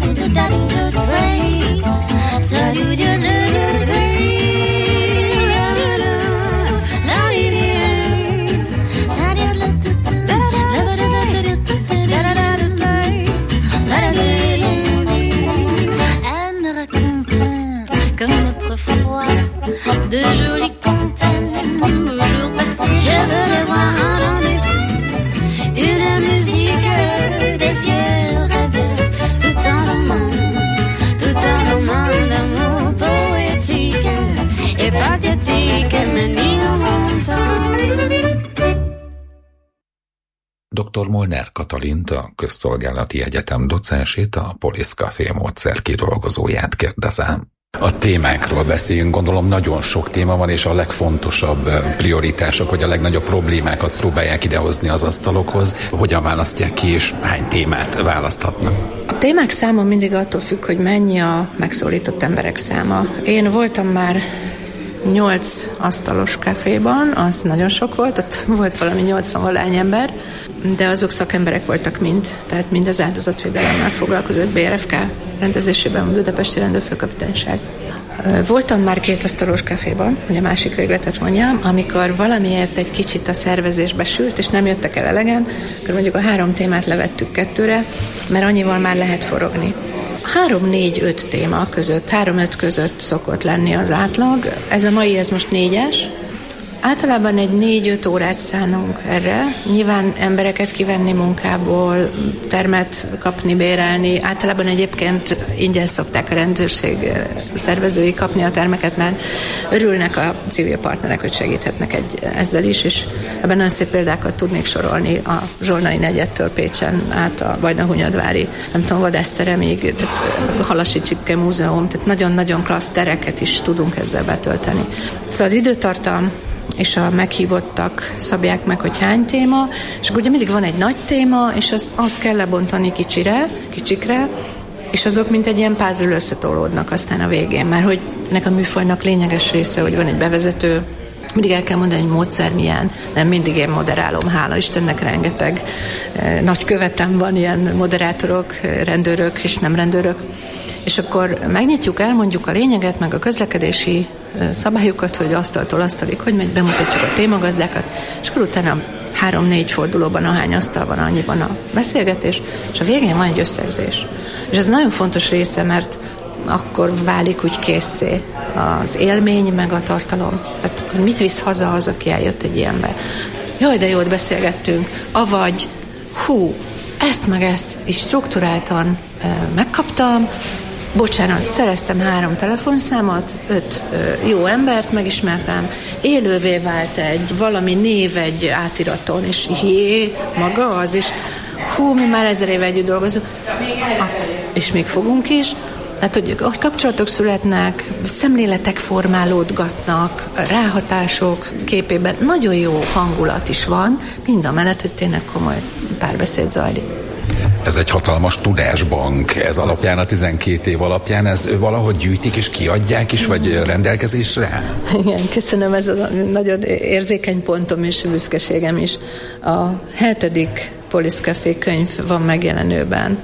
G: De jolies comptines au jour passé. Je veux revoir un rendez-vous, une musique, des yeux rêveurs, tout un roman, tout un roman d'amour poétique et pathétique, manie au bon sens.
C: doktor Molnár Katalint, a Közszolgálati Egyetem docensét, a Police Café módszer kidolgozóját kérdezem. A témákról beszéljünk, gondolom nagyon sok téma van, és a legfontosabb prioritások, vagy a legnagyobb problémákat próbálják idehozni az asztalokhoz. Hogyan választják ki, és hány témát választhatnak?
F: A témák száma mindig attól függ, hogy mennyi a megszólított emberek száma. Én voltam már nyolc asztalos kávéban, az nagyon sok volt, ott volt valami nyolcvan-valány ember, de azok szakemberek voltak mind, tehát mind az áldozatvédelemmel foglalkozott bé er ef ká rendezésében, a Budapesti Rendőrfőkapitányság. Voltam már két asztalos kávéban, hogy a másik végletet mondjam, amikor valamiért egy kicsit a szervezésbe sült, és nem jöttek el elegen, akkor mondjuk a három témát levettük kettőre, mert annyival már lehet forogni. Három, négy, öt téma között, három-öt között szokott lenni az átlag. Ez a mai, ez most négyes. Általában egy négy-öt órát szánunk erre. Nyilván embereket kivenni munkából, termet kapni, bérelni. Általában egyébként ingyen szokták a rendőrség szervezői kapni a termeket, mert örülnek a civil partnerek, hogy segíthetnek egy, ezzel is, és ebben nagyon szép példákat tudnék sorolni a Zsolnai negyedtől Pécsen át a Vajdahunyadvári, nem tudom, vadászteremig, tehát Halasi Csipke Múzeum, tehát nagyon-nagyon klassz tereket is tudunk ezzel betölteni. Szóval az időtartam és a meghívottak szabják meg, hogy hány téma, és akkor ugye mindig van egy nagy téma, és azt, azt kell lebontani kicsire, kicsikre, és azok mint egy ilyen puzzle összetolódnak aztán a végén, mert hogy ennek a műfajnak lényeges része, hogy van egy bevezető, mindig el kell mondani, hogy módszer milyen, nem mindig én moderálom, hála Istennek rengeteg eh, nagy követem van, ilyen moderátorok, rendőrök és nem rendőrök, és akkor megnyitjuk, elmondjuk a lényeget, meg a közlekedési szabályokat, hogy asztaltól asztalig, hogy megy, bemutatjuk a témagazdákat, és akkor utána három-négy fordulóban, ahány asztal van, annyiban a beszélgetés, és a végén van egy összegzés. És ez nagyon fontos része, mert akkor válik úgy készé az élmény, meg a tartalom. Tehát, hogy mit visz haza az, aki eljött egy ilyenbe. Jaj, de jót beszélgettünk, avagy, hú, ezt meg ezt is strukturáltan e, megkaptam, bocsánat, szereztem három telefonszámot, öt ö, jó embert megismertem, élővé vált egy valami név egy átiraton, és jé, maga az, és hú, mi már ezer éve együtt dolgozunk, ah, és még fogunk is. Tehát, hogy, hogy kapcsolatok születnek, szemléletek formálódgatnak, ráhatások képében, nagyon jó hangulat is van, mind a mellett, hogy tényleg komoly párbeszéd zajlik.
C: Ez egy hatalmas tudásbank, ez alapján, a tizenkét év alapján, ez valahogy gyűjtik és kiadják is, vagy rendelkezésre?
F: Igen, köszönöm, ez a nagyon érzékeny pontom és büszkeségem is. A hetedik Police Café könyv van megjelenőben,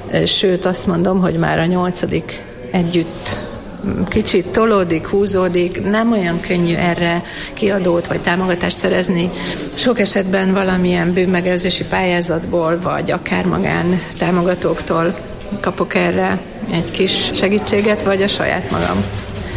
F: sőt azt mondom, hogy már a nyolcadik együtt kicsit tolódik, húzódik, nem olyan könnyű erre kiadót vagy támogatást szerezni. Sok esetben valamilyen bűnmegelőzési pályázatból, vagy akár magán támogatóktól kapok erre egy kis segítséget, vagy a saját magam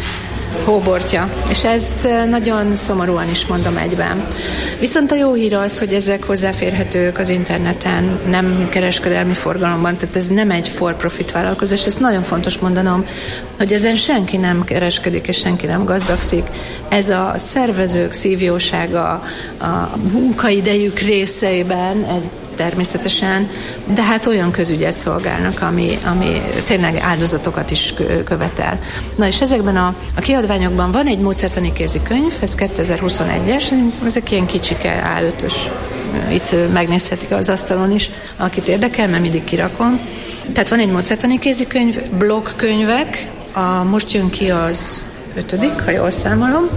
F: hóbortja. És ezt nagyon szomorúan is mondom egyben. Viszont a jó hír az, hogy ezek hozzáférhetők az interneten, nem kereskedelmi forgalomban, tehát ez nem egy for-profit vállalkozás, ezt nagyon fontos mondanom, hogy ezen senki nem kereskedik, és senki nem gazdagszik. Ez a szervezők szívjósága, a munkaidejük részeiben egy természetesen, de hát olyan közügyet szolgálnak, ami, ami tényleg áldozatokat is követel. Na és ezekben a, a kiadványokban van egy módszertani kézikönyv, ez kétezer-huszonegyes, ezek ilyen kicsike á ötös, itt megnézhetik az asztalon is, akit érdekel, mert mindig kirakom. Tehát van egy módszertani kézikönyv, blogkönyvek, a, most jön ki az ötödik, ha jól számolom,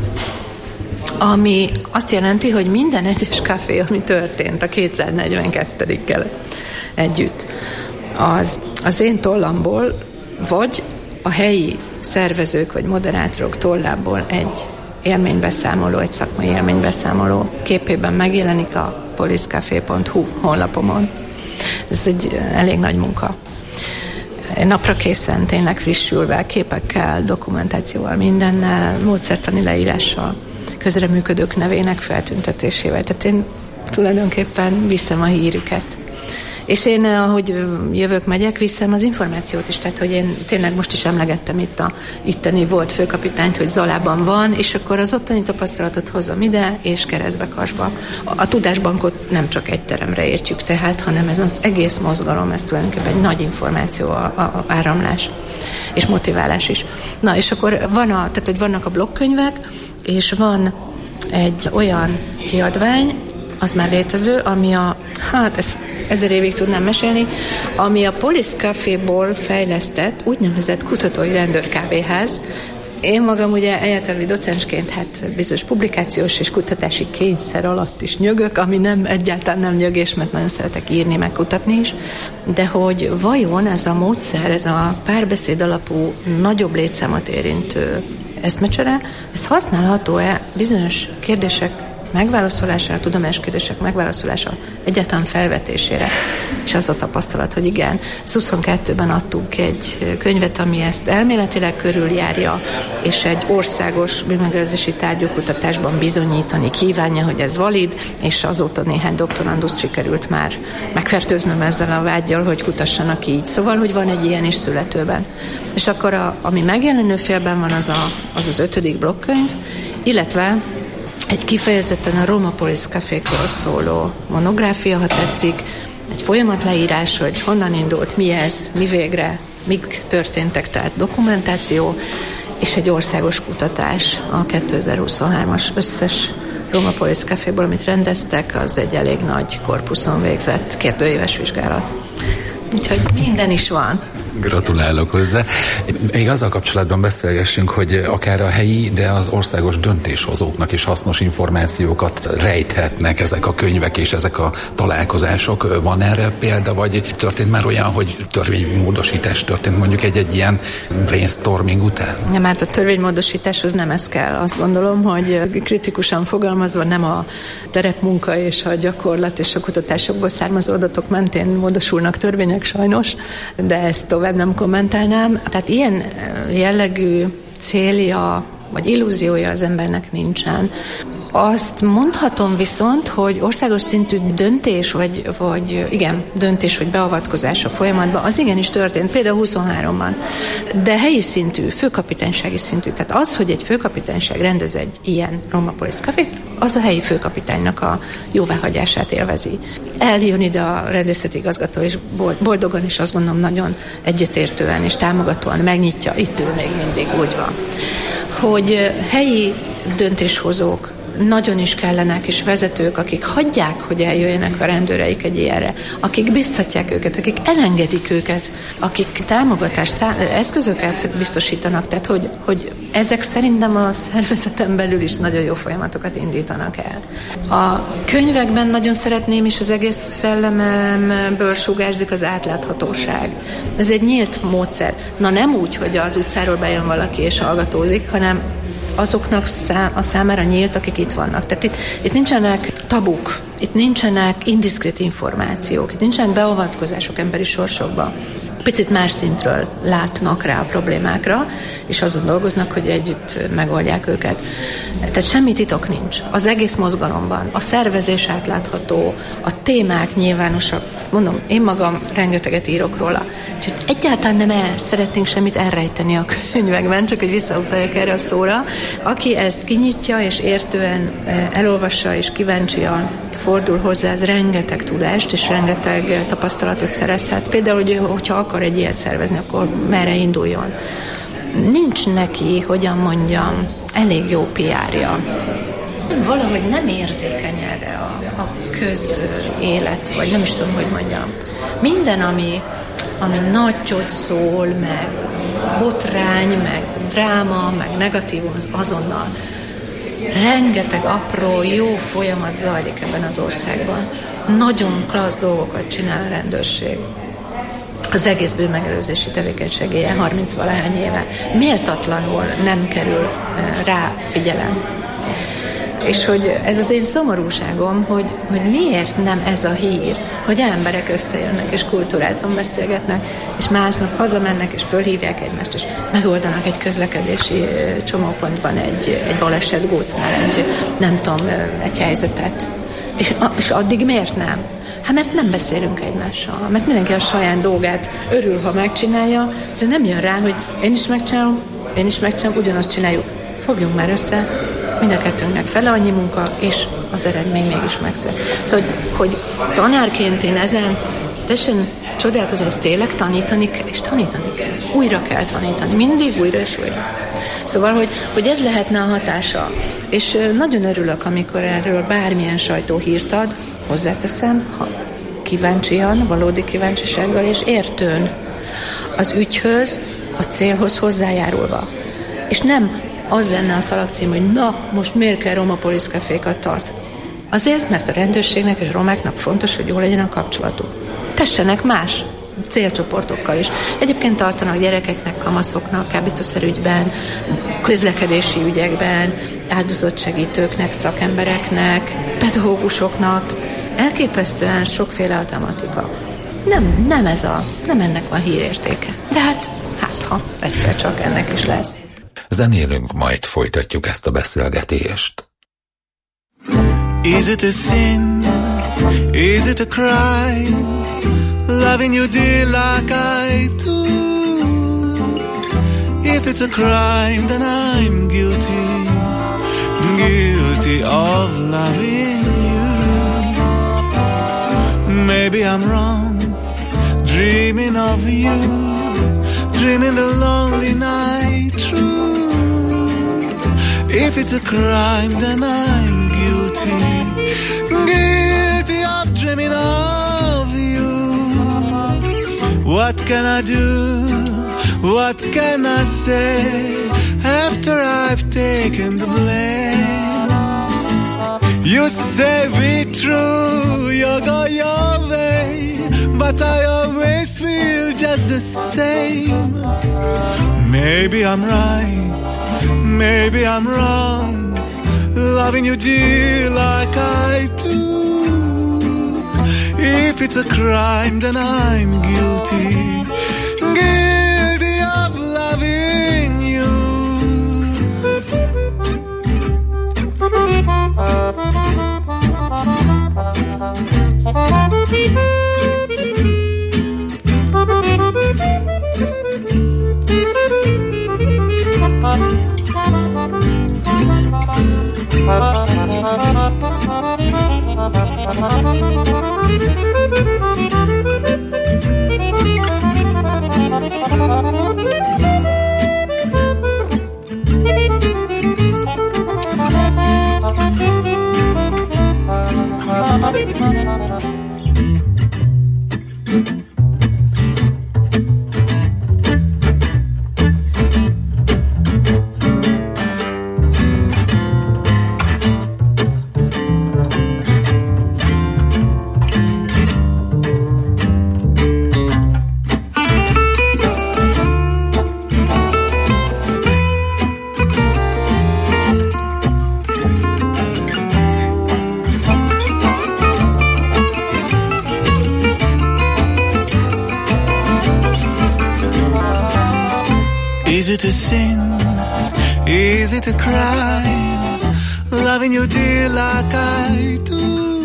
F: ami azt jelenti, hogy minden egyes kávé, ami történt a kétszáznegyvenkettedikkel együtt. az az én tollamból, vagy a helyi szervezők vagy moderátorok tollából egy élménybeszámoló, egy szakmai élménybeszámoló képében megjelenik a policecafé pont hu honlapomon. Ez egy elég nagy munka. Napra készen, tényleg frissülve, képekkel, dokumentációval, mindennel, módszertani leírással, közreműködők nevének feltüntetésével. Tehát én tulajdonképpen viszem a hírüket. És én, ahogy jövök, megyek, viszem az információt is, tehát, hogy én tényleg most is emlegettem itt a itteni volt főkapitányt, hogy Zalában van, és akkor az ottani tapasztalatot hozom ide, és Keresztbe-Karsba. A, a tudásbankot nem csak egy teremre értjük tehát, hanem ez az egész mozgalom, ez tulajdonképpen egy nagy információ, a, a, a áramlás és motiválás is. Na, és akkor van a, tehát, hogy vannak a blogkönyvek, és van egy olyan kiadvány, az már létező, ami a, hát ez ezer évig tudnám mesélni, ami a Policecaféból fejlesztett úgynevezett kutatói rendőrkávéház. Én magam ugye egyetemi docensként hát bizonyos publikációs és kutatási kényszer alatt is nyögök, ami nem egyáltalán nem nyögés, mert nagyon szeretek írni, meg kutatni is, de hogy vajon ez a módszer, ez a párbeszéd alapú, nagyobb létszámot érintő eszmecsere, ez használható-e bizonyos kérdések megválaszolására, tudományos kérdések megválaszolása egyáltalán felvetésére. És az a tapasztalat, hogy igen, huszonkettőben adtunk egy könyvet, ami ezt elméletileg körüljárja, és egy országos bűnmegelőzési tárgyúkutatásban bizonyítani kívánja, hogy ez valid, és azóta néhány doktoranduszt sikerült már megfertőznöm ezzel a vággyal, hogy kutassanak így. Szóval, hogy van egy ilyen is születőben. És akkor a, ami megjelenő félben van, az a, az, az ötödik blokkönyv, illetve egy kifejezetten a Roma Policecafékról szóló monográfia, ha tetszik, egy folyamatleírás, hogy honnan indult, mi ez, mi végre, mik történtek, tehát dokumentáció, és egy országos kutatás a kétezer-huszonhármas összes Roma Policecaféból, amit rendeztek, az egy elég nagy korpuszon végzett kérdőéves vizsgálat. Úgyhogy minden is van.
C: Gratulálok hozzá. Még azzal kapcsolatban beszélgessünk, hogy akár a helyi, de az országos döntéshozóknak is hasznos információkat rejthetnek ezek a könyvek és ezek a találkozások. Van erre példa, vagy történt már olyan, hogy törvénymódosítás történt mondjuk egy-egy ilyen brainstorming után?
F: Ja, mert a törvénymódosításhoz nem ez kell. Azt gondolom, hogy kritikusan fogalmazva nem a terepmunka és a gyakorlat és a kutatásokból származó adatok mentén módosulnak törvények sajnos, de ezt tovább nem kommentálnám. Tehát ilyen jellegű célja vagy illúziója az embernek nincsen. Azt mondhatom viszont, hogy országos szintű döntés, vagy, vagy igen, döntés, vagy beavatkozás a folyamatban, az igenis történt, például huszonháromban. De helyi szintű, főkapitánysági szintű, tehát az, hogy egy főkapitányság rendez egy ilyen Roma Policecafét, az a helyi főkapitánynak a jóváhagyását élvezi. Eljön ide a rendészeti igazgató, és boldogan, és azt gondolom nagyon egyetértően és támogatóan megnyitja, itt ül még mindig, úgy van. Hogy helyi döntéshozók nagyon is kellenek, és vezetők, akik hagyják, hogy eljöjjenek a rendőreik egy ilyenre, akik biztatják őket, akik elengedik őket, akik támogatás, szá- eszközöket biztosítanak, tehát hogy, hogy ezek szerintem a szervezeten belül is nagyon jó folyamatokat indítanak el. A könyvekben nagyon szeretném, és az egész szellememből sugárzik az átláthatóság. Ez egy nyílt módszer. Na nem úgy, hogy az utcáról bejön valaki és hallgatózik, hanem azoknak szám, a számára nyílt, akik itt vannak. Tehát itt, itt nincsenek tabuk, itt nincsenek indiszkrét információk, itt nincsenek beavatkozások emberi sorsokba. Picit más szintről látnak rá a problémákra, és azon dolgoznak, hogy együtt megoldják őket. Tehát semmi titok nincs. Az egész mozgalomban a szervezés átlátható, a témák nyilvánosak. Mondom, én magam rengeteget írok róla. Úgyhogy egyáltalán nem el szeretnénk semmit elrejteni a könyvekben, csak hogy visszautaljak erre a szóra. Aki ezt kinyitja, és értően elolvassa, és kíváncsian fordul hozzá, ez rengeteg tudást, és rengeteg tapasztalatot szerezhet. Például, hogy, hogyha akar egy ilyet szervezni, akkor merre induljon. Nincs neki, hogyan mondjam, elég jó pé er-ja. Valahogy nem érzékeny erre a, a közélet, vagy nem is tudom, hogy mondjam. Minden, ami, ami nagyot szól, meg botrány, meg dráma, meg negatívum, az azonnal. Rengeteg apró, jó folyamat zajlik ebben az országban. Nagyon klassz dolgokat csinál a rendőrség. az egész bűnmegelőzési tevékenység ilyen harminc-valahány éve méltatlanul nem kerül rá figyelem. És hogy ez az én szomorúságom, hogy, hogy miért nem ez a hír, hogy emberek összejönnek és kultúráltan beszélgetnek, és másnap hazamennek és fölhívják egymást, és megoldanak egy közlekedési csomópontban egy, egy baleset gócnál, egy, nem tudom, egy helyzetet. És, és addig miért nem? Hát mert nem beszélünk egymással, mert mindenki a saját dolgát örül, ha megcsinálja, és nem jön rá, hogy én is megcsinálom, én is megcsinálom, ugyanazt csináljuk. Fogjunk már össze, mind a kettőnknek fele annyi munka, és az eredmény mégis megszűnik. Szóval, hogy, hogy tanárként én ezen teljesen csodálkozom, hogy ezt tényleg tanítani kell, és tanítani kell. Újra kell tanítani, mindig újra és újra. Szóval, hogy, hogy ez lehetne a hatása. És nagyon örülök, amikor erről bármilyen sajtó hírt ad, hozzáteszem, ha kíváncsian, valódi kíváncsisággal és értőn az ügyhöz, a célhoz hozzájárulva. És nem az lenne a szalagcím, hogy na, most miért kell Roma Police Cafékat tart? Azért, mert a rendőrségnek és romáknak fontos, hogy jó legyen a kapcsolatuk. Tessenek más célcsoportokkal is. Egyébként tartanak gyerekeknek, kamaszoknak, kábítószerügyben, közlekedési ügyekben, áldozatsegítőknek, szakembereknek, pedagógusoknak. Elképesztően sokféle a tematika. Nem, nem ez a, nem ennek van hírértéke. De hát, hát ha egyszer csak ennek is lesz.
C: Zenélünk, majd folytatjuk ezt a beszélgetést.
H: Is it a sin? Is it a crime? Loving you dear like I do. If it's a crime, then I'm guilty. Guilty of loving you. Maybe I'm wrong, dreaming of you, dreaming the lonely night through. If it's a crime, then I'm guilty, guilty of dreaming of you. What can I do? What can I say after I've taken the blame? You say be true, you go your way, but I always feel just the same. Maybe I'm right, maybe I'm wrong, loving you dear like I do. If it's a crime, then I'm guilty, guilty of loving you. Is it a sin? Is it a crime? Loving you dear like I do.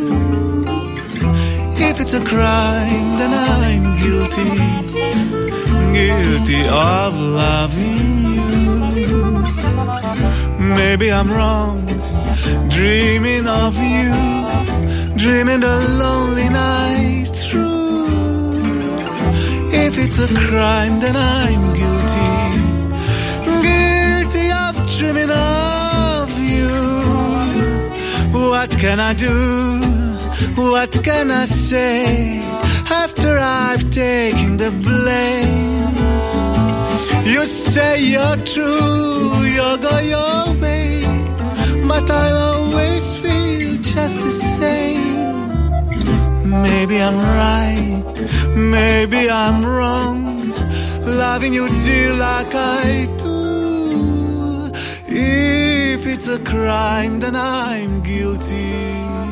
H: If it's a crime, then I'm guilty, guilty of loving you. Maybe I'm wrong, dreaming of you, dreaming the lonely night through. If it's a crime, then I'm guilty, guilty of dreaming of you. What can I do? What can I say after I've taken the blame? You say you're true, you'll go your way, but I'll always feel just the same. Maybe I'm right, maybe I'm wrong, loving you dear like I do. If it's a crime, then I'm guilty.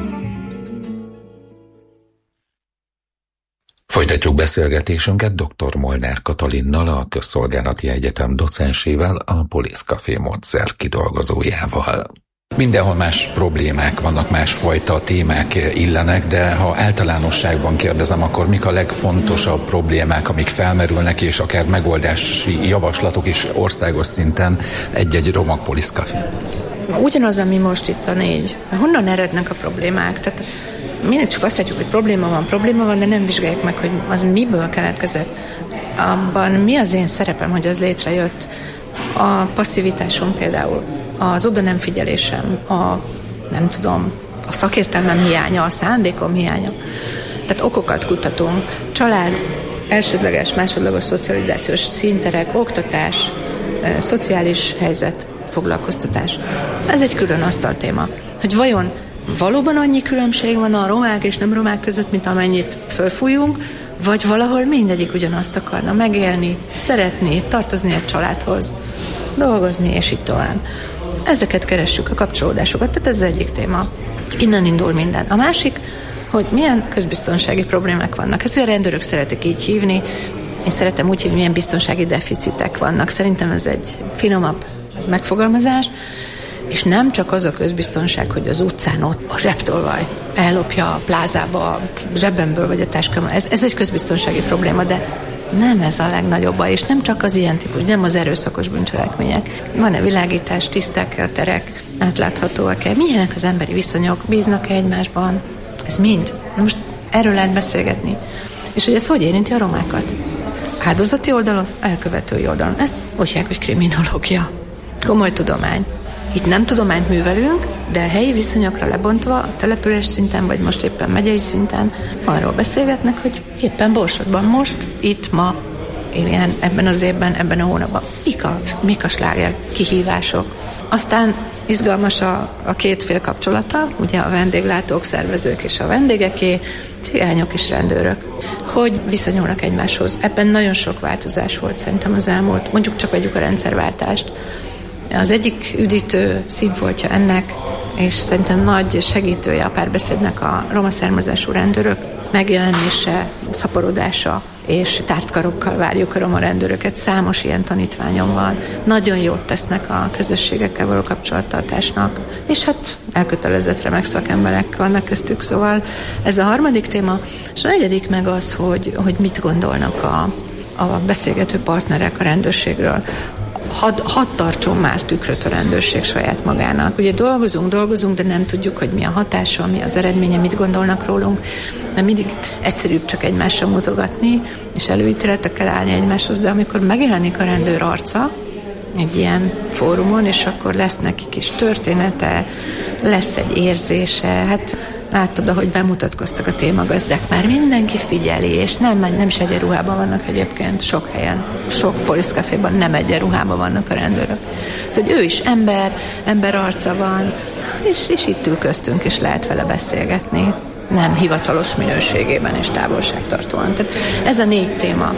C: Folytatjuk beszélgetésünket dr. Molnár Katalinnal, a Közszolgálati Egyetem docensével, a Police Café módszer kidolgozójával. Mindenhol más problémák vannak, másfajta témák illenek, de ha általánosságban kérdezem, akkor mik a legfontosabb problémák, amik felmerülnek, és akár megoldási javaslatok is országos szinten egy-egy roma Police Café?
F: Ugyanaz, ami most itt a négy. Honnan erednek a problémák? Tehát mindig csak azt látjuk, hogy probléma van, probléma van, de nem vizsgáljuk meg, hogy az miből keletkezett. Abban mi az én szerepem, hogy az létrejött? A passzivitásom például, az oda nem figyelésem, a nem tudom, a szakértelmem hiánya, a szándékom hiánya. Tehát okokat kutatunk, család, elsődleges, másodlagos szocializációs színterek, oktatás, e, szociális helyzet, foglalkoztatás. Ez egy külön asztaltéma. Hogy vajon valóban annyi különbség van a romák és nem romák között, mint amennyit fölfújunk, vagy valahol mindegyik ugyanazt akarna megélni, szeretni, tartozni egy családhoz, dolgozni, és így tovább. Ezeket keressük, a kapcsolódásokat, tehát ez az egyik téma. Innen indul minden. A másik, hogy milyen közbiztonsági problémák vannak. Ezt a rendőrök szeretik így hívni, én szeretem úgy hívni, milyen biztonsági deficitek vannak. Szerintem ez egy finomabb megfogalmazás, és nem csak az a közbiztonság, hogy az utcán ott a zsebtolvaj ellopja a plázába a zsebemből vagy a táskámból. Ez, ez egy közbiztonsági probléma, de nem ez a legnagyobb baj, és nem csak az ilyen típus, nem az erőszakos bűncselekmények. Van-e világítás, tiszták-e a terek, átláthatóak-e, milyenek az emberi viszonyok, bíznak-e egymásban? Ez mind. Na most erről lehet beszélgetni. És hogy ez hogy érinti a romákat? Áldozati oldalon, elkövetői oldalon. Ezt úgy hívják, hogy kriminológia. Komoly tudomány. Itt nem tudományt művelünk, de a helyi viszonyokra lebontva, a település szinten, vagy most éppen megyei szinten arról beszélgetnek, hogy éppen Borsodban most, itt, ma, igen, ebben az évben, ebben a hónapban, mik a, mik a sláger kihívások. Aztán izgalmas a, a két fél kapcsolata, ugye a vendéglátók, szervezők és a vendégeké, cigányok és rendőrök. Hogy viszonyulnak egymáshoz. Ebben nagyon sok változás volt szerintem az elmúlt, mondjuk csak vegyük a rendszerváltást. Az egyik üdítő színfoltja ennek, és szerintem nagy segítője a párbeszédnek a roma származású rendőrök megjelenése, szaporodása, és tártkarokkal várjuk a roma rendőröket. Számos ilyen tanítványom van. Nagyon jót tesznek a közösségekkel való kapcsolattartásnak, és hát elkötelezett remek szakemberek vannak köztük, szóval ez a harmadik téma. És a negyedik meg az, hogy, hogy mit gondolnak a, a beszélgető partnerek a rendőrségről. Hadd had tartson már tükröt a rendőrség saját magának. Ugye dolgozunk, dolgozunk, de nem tudjuk, hogy mi a hatása, mi az eredménye, mit gondolnak rólunk, mert mindig egyszerűbb csak egymásra mutogatni, és előítéletekkel állni egymáshoz, de amikor megjelenik a rendőr arca egy ilyen fórumon, és akkor lesz neki kis története, lesz egy érzése, hát láttad, ahogy bemutatkoztak a témagazdák, már mindenki figyeli, és nem, nem is egyenruhában vannak egyébként, sok helyen, sok Police Caféban nem egyenruhában vannak a rendőrök. Szóval, hogy ő is ember, ember arca van, és, és itt ül köztünk, és lehet vele beszélgetni, nem hivatalos minőségében és távolságtartóan. Tehát ez a négy téma.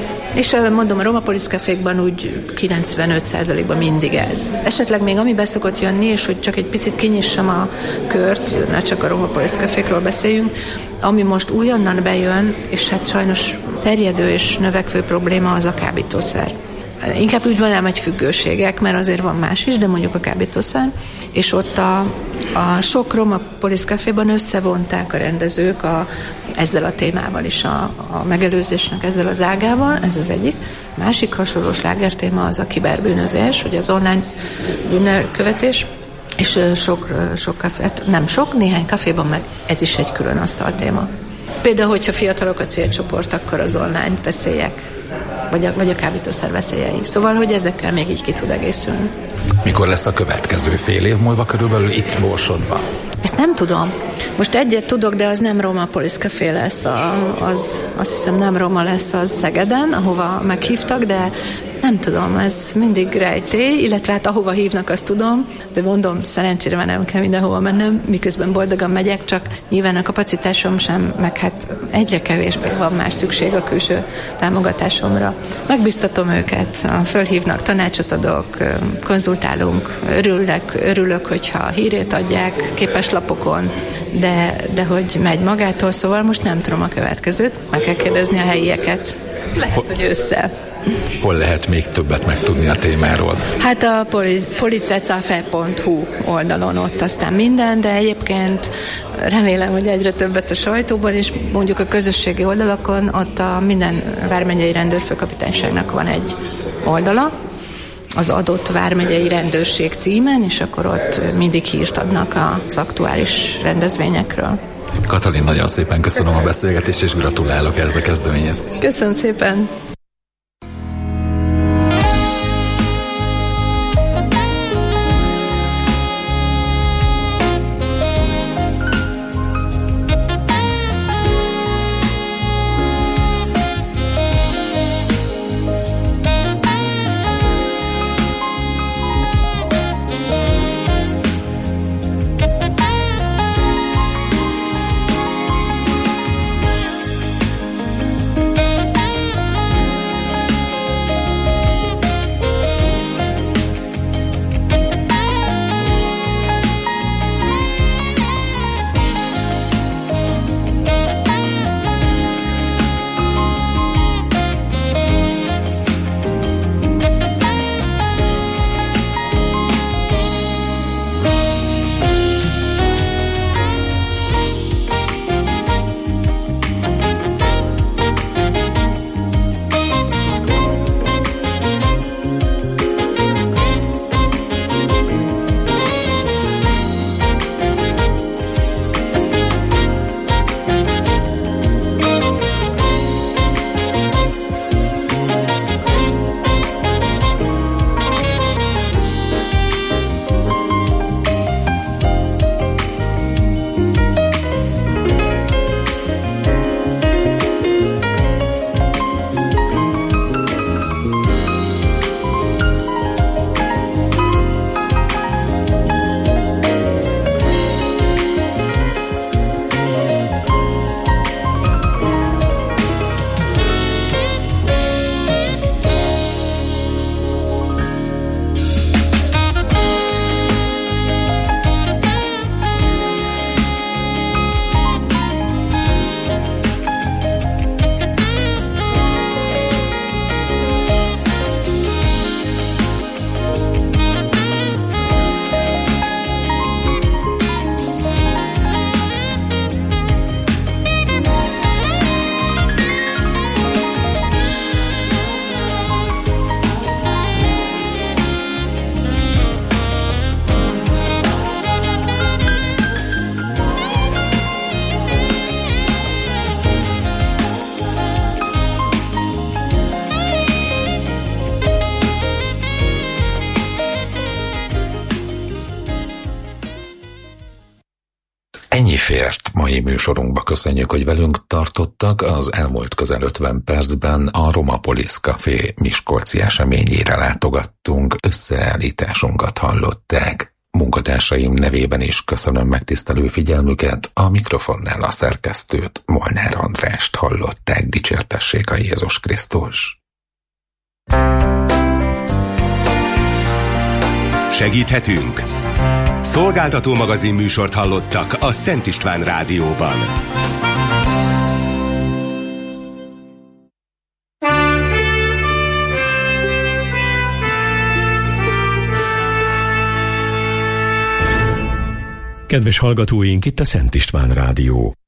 F: És mondom, a Roma Police Cafékban úgy kilencvenöt százalékban mindig ez. Esetleg még ami beszokott jönni, és hogy csak egy picit kinyissam a kört, ne csak a Roma Police Cafékról beszéljünk, ami most újonnan bejön, és hát sajnos terjedő és növekvő probléma az a kábítószer. Inkább úgy mondanám, hogy függőségek, mert azért van más is, de mondjuk a kábítószer, és ott a, a sok Roma Police Caféban összevonták a rendezők a, ezzel a témával is, a, a megelőzésnek ezzel az ágával, ez az egyik. Másik hasonló slágertéma az a kiberbűnözés, hogy az online bűnelkövetés, és sok, sok kafét, nem sok, néhány kaféban meg ez is egy külön asztaltéma. Például, hogyha fiatalok a célcsoport, akkor az online veszélyek, vagy a, vagy a kábítószer veszélyei. Szóval, hogy ezekkel még így ki tud egészülni.
C: Mikor lesz a következő fél év múlva körülbelül itt Borsodban?
F: Ezt nem tudom. Most egyet tudok, de az nem Roma Police Café lesz, a, az, azt hiszem nem Roma lesz, az Szegeden, ahova meghívtak, de Nem tudom, ez mindig rejtély, illetve hát ahova hívnak, azt tudom, de mondom, szerencsére már nem kell mindenhova mennem, miközben boldogan megyek, csak nyilván a kapacitásom sem, meg hát egyre kevésbé van már szükség a külső támogatásomra. Megbiztatom őket, fölhívnak, tanácsot adok, konzultálunk, örülök, örülök, hogyha hírét adják képeslapokon, de, de hogy megy magától, szóval most nem tudom a következőt, meg kell kérdezni a helyieket. Lehet, hogy ősszel.
C: Hol lehet még többet megtudni a témáról?
F: Hát a policecafe pont hu oldalon ott aztán minden, de egyébként remélem, hogy egyre többet a sajtóban, és mondjuk a közösségi oldalakon, ott a minden vármegyei rendőrfőkapitányságnak van egy oldala, az adott vármegyei rendőrség címen, és akkor ott mindig hírt adnak az aktuális rendezvényekről.
C: Katalin, nagyon szépen köszönöm a beszélgetést, és gratulálok ehhez a kezdeményezéshez.
F: Köszönöm szépen!
C: Ennyi fért mai műsorunkba. Köszönjük, hogy velünk tartottak. Az elmúlt közel ötven percben a Roma Police Café miskolci eseményére látogattunk, összeállításunkat hallották. Munkatársaim nevében is köszönöm megtisztelő figyelmüket, a mikrofonnál a szerkesztőt, Molnár Andrást hallották, dicsértessék a Jézus Krisztus.
A: Segíthetünk? Szolgáltató magazin műsort hallottak a Szent István Rádióban.
I: Kedves hallgatóink, itt a Szent István Rádió.